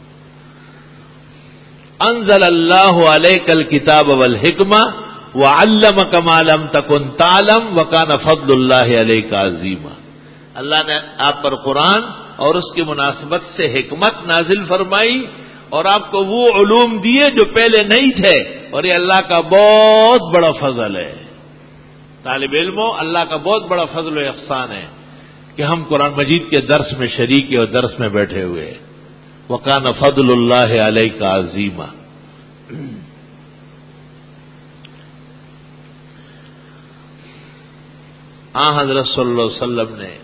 A: انزل اللہ علیک الکتاب والحکمہ وعلمک ما لم تکن تعلم وکان فضل اللہ علیک عظیما. اللہ نے آپ پر قرآن اور اس کی مناسبت سے حکمت نازل فرمائی اور آپ کو وہ علوم دیے جو پہلے نہیں تھے، اور یہ اللہ کا بہت بڑا فضل ہے. طالب علموں، اللہ کا بہت بڑا فضل و احسان ہے کہ ہم قرآن مجید کے درس میں شریک اور درس میں بیٹھے ہوئے. وَكَانَ فَضْلُ اللَّهِ عَلَيْكَ عَظِيمًا. آن حضرت صلی اللہ علیہ وسلم نے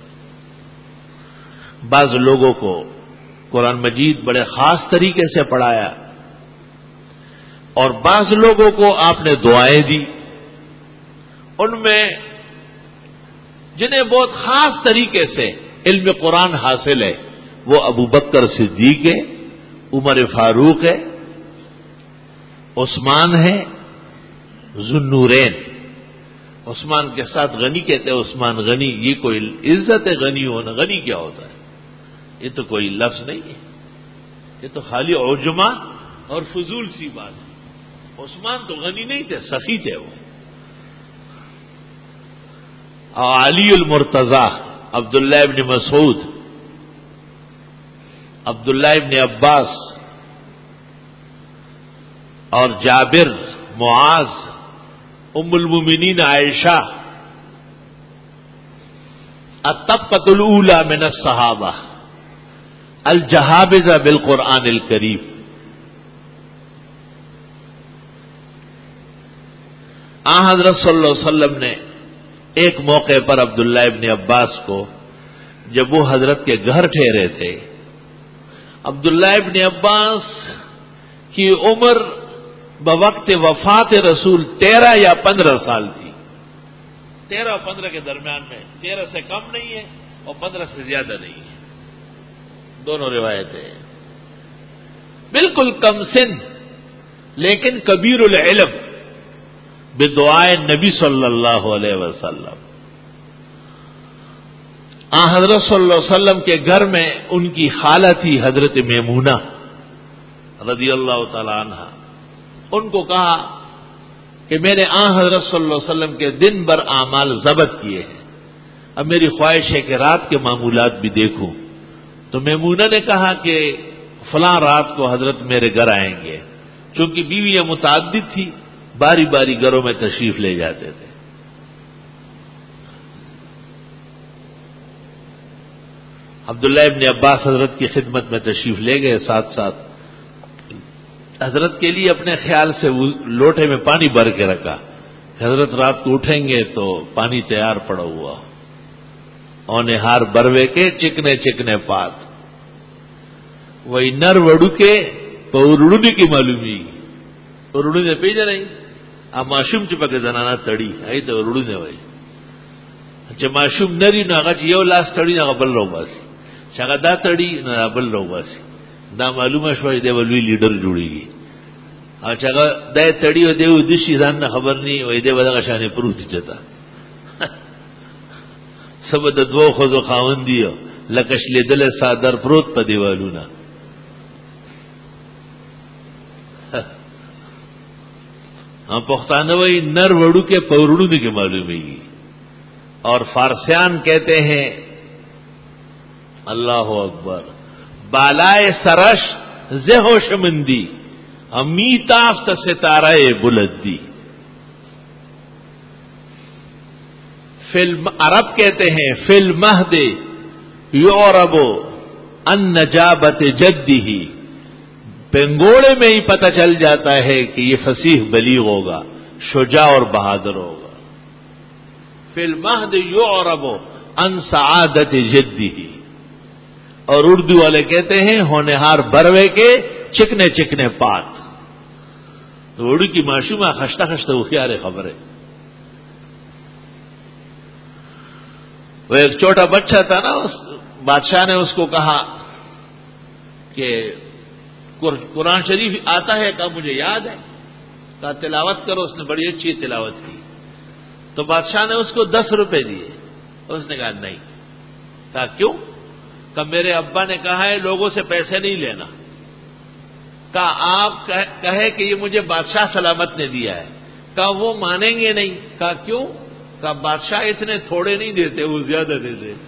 A: بعض لوگوں کو قرآن مجید بڑے خاص طریقے سے پڑھایا اور بعض لوگوں کو آپ نے دعائیں دی. ان میں جنہیں بہت خاص طریقے سے علم قرآن حاصل ہے وہ ابو بکر صدیق ہے، عمر فاروق ہے، عثمان ہے ذوالنورین، عثمان کے ساتھ غنی کہتے ہیں، عثمان غنی، یہ کوئی عزت ہے غنی ہونا؟ غنی کیا ہوتا ہے؟ یہ تو کوئی لفظ نہیں ہے، یہ تو خالی عجما اور فضول سی بات ہے۔ عثمان تو غنی نہیں تھے، سخی تھے وہ۔ اور علی المرتضی، عبداللہ ابن مسعود، عبداللہ ابن عباس اور جابر، معاذ، ام المومنین عائشہ، الطبقۃ الاولی من الصحابہ الجہابذہ بالقرآن الکریم۔ آن حضرت صلی اللہ علیہ وسلم نے ایک موقع پر عبداللہ ابن عباس کو، جب وہ حضرت کے گھر ٹھہرے تھے، عبداللہ ابن عباس کی عمر بوقت وفات رسول تیرہ یا پندرہ سال تھی، تیرہ اور پندرہ کے درمیان میں، تیرہ سے کم نہیں ہے اور پندرہ سے زیادہ نہیں ہے، دونوں روایتیں بالکل کم سن، لیکن کبیر العلم بدعائے نبی صلی اللہ علیہ وسلم۔ آن حضرت صلی اللہ علیہ وسلم کے گھر میں ان کی خالہ تھی حضرت میمونہ رضی اللہ تعالی عنہا، ان کو کہا کہ میں نے آن حضرت صلی اللہ علیہ وسلم کے دن بھر اعمال ضبط کیے ہیں، اب میری خواہش ہے کہ رات کے معمولات بھی دیکھوں۔ تو میمونہ نے کہا کہ فلاں رات کو حضرت میرے گھر آئیں گے، چونکہ بیویاں متعدد تھی، باری باری گھروں میں تشریف لے جاتے تھے۔ عبداللہ ابن عباس حضرت کی خدمت میں تشریف لے گئے، ساتھ ساتھ حضرت کے لیے اپنے خیال سے لوٹے میں پانی بھر کے رکھا، حضرت رات کو اٹھیں گے تو پانی تیار پڑا ہوا، اونے ہار بروے کے چکنے چکنے پات، وہی نر وڑو کے پورڑی کی معلومی، پورڑی نے پیجا نہیں، آ معشوم چپا کے زنانا تڑی آئی تو رڑو نے وہی، اچھا معشوم نری نہ اگا یو لاس تڑی نہ بل رو باسی، چاگا دا تڑی نہ بل رو باسی، دا معلومه شوی دی ولوی لیډر جوړیږي، او چاگا دا تڑی و دیو دشي ځان نه خبر نی وای دی ودغه شانې پروت چتا سب د دوه خو خاوند دی لکش لیدل صادر پروت په دیوالونه۔ ہم پختانه وای نر وړو کې پورړو کې معلومیږي، اور فارسیان کہتے ہیں اللہ اکبر بالائے سرش زہو شمندی امیتافت ستارہ بلندی، فلم عرب کہتے ہیں فل مہد یورب ان نجابت جدی ہی، پنگوڑے میں ہی پتہ چل جاتا ہے کہ یہ فصیح بلیغ ہوگا، شجاع اور بہادر ہوگا۔ فل مہد یورب ان سعادت جدی ہی، اور اردو والے کہتے ہیں ہونہار بروے کے چکنے چکنے پات، تو اردو کی معشومہ خشتہ خشتہ ہوشیار خبر ہے۔ وہ ایک چھوٹا بچہ تھا نا، اس بادشاہ نے اس کو کہا کہ قرآن شریف آتا ہے، کہا مجھے یاد ہے، کہا تلاوت کرو، اس نے بڑی اچھی تلاوت کی، تو بادشاہ نے اس کو دس روپے دیے، اس نے کہا نہیں، کہا کیوں؟ کہ میرے ابا نے کہا ہے لوگوں سے پیسے نہیں لینا، کہا آپ کہے کہ یہ مجھے بادشاہ سلامت نے دیا ہے، کہا وہ مانیں گے نہیں، کہا کیوں؟ کہا بادشاہ اتنے تھوڑے نہیں دیتے، وہ زیادہ دیتے۔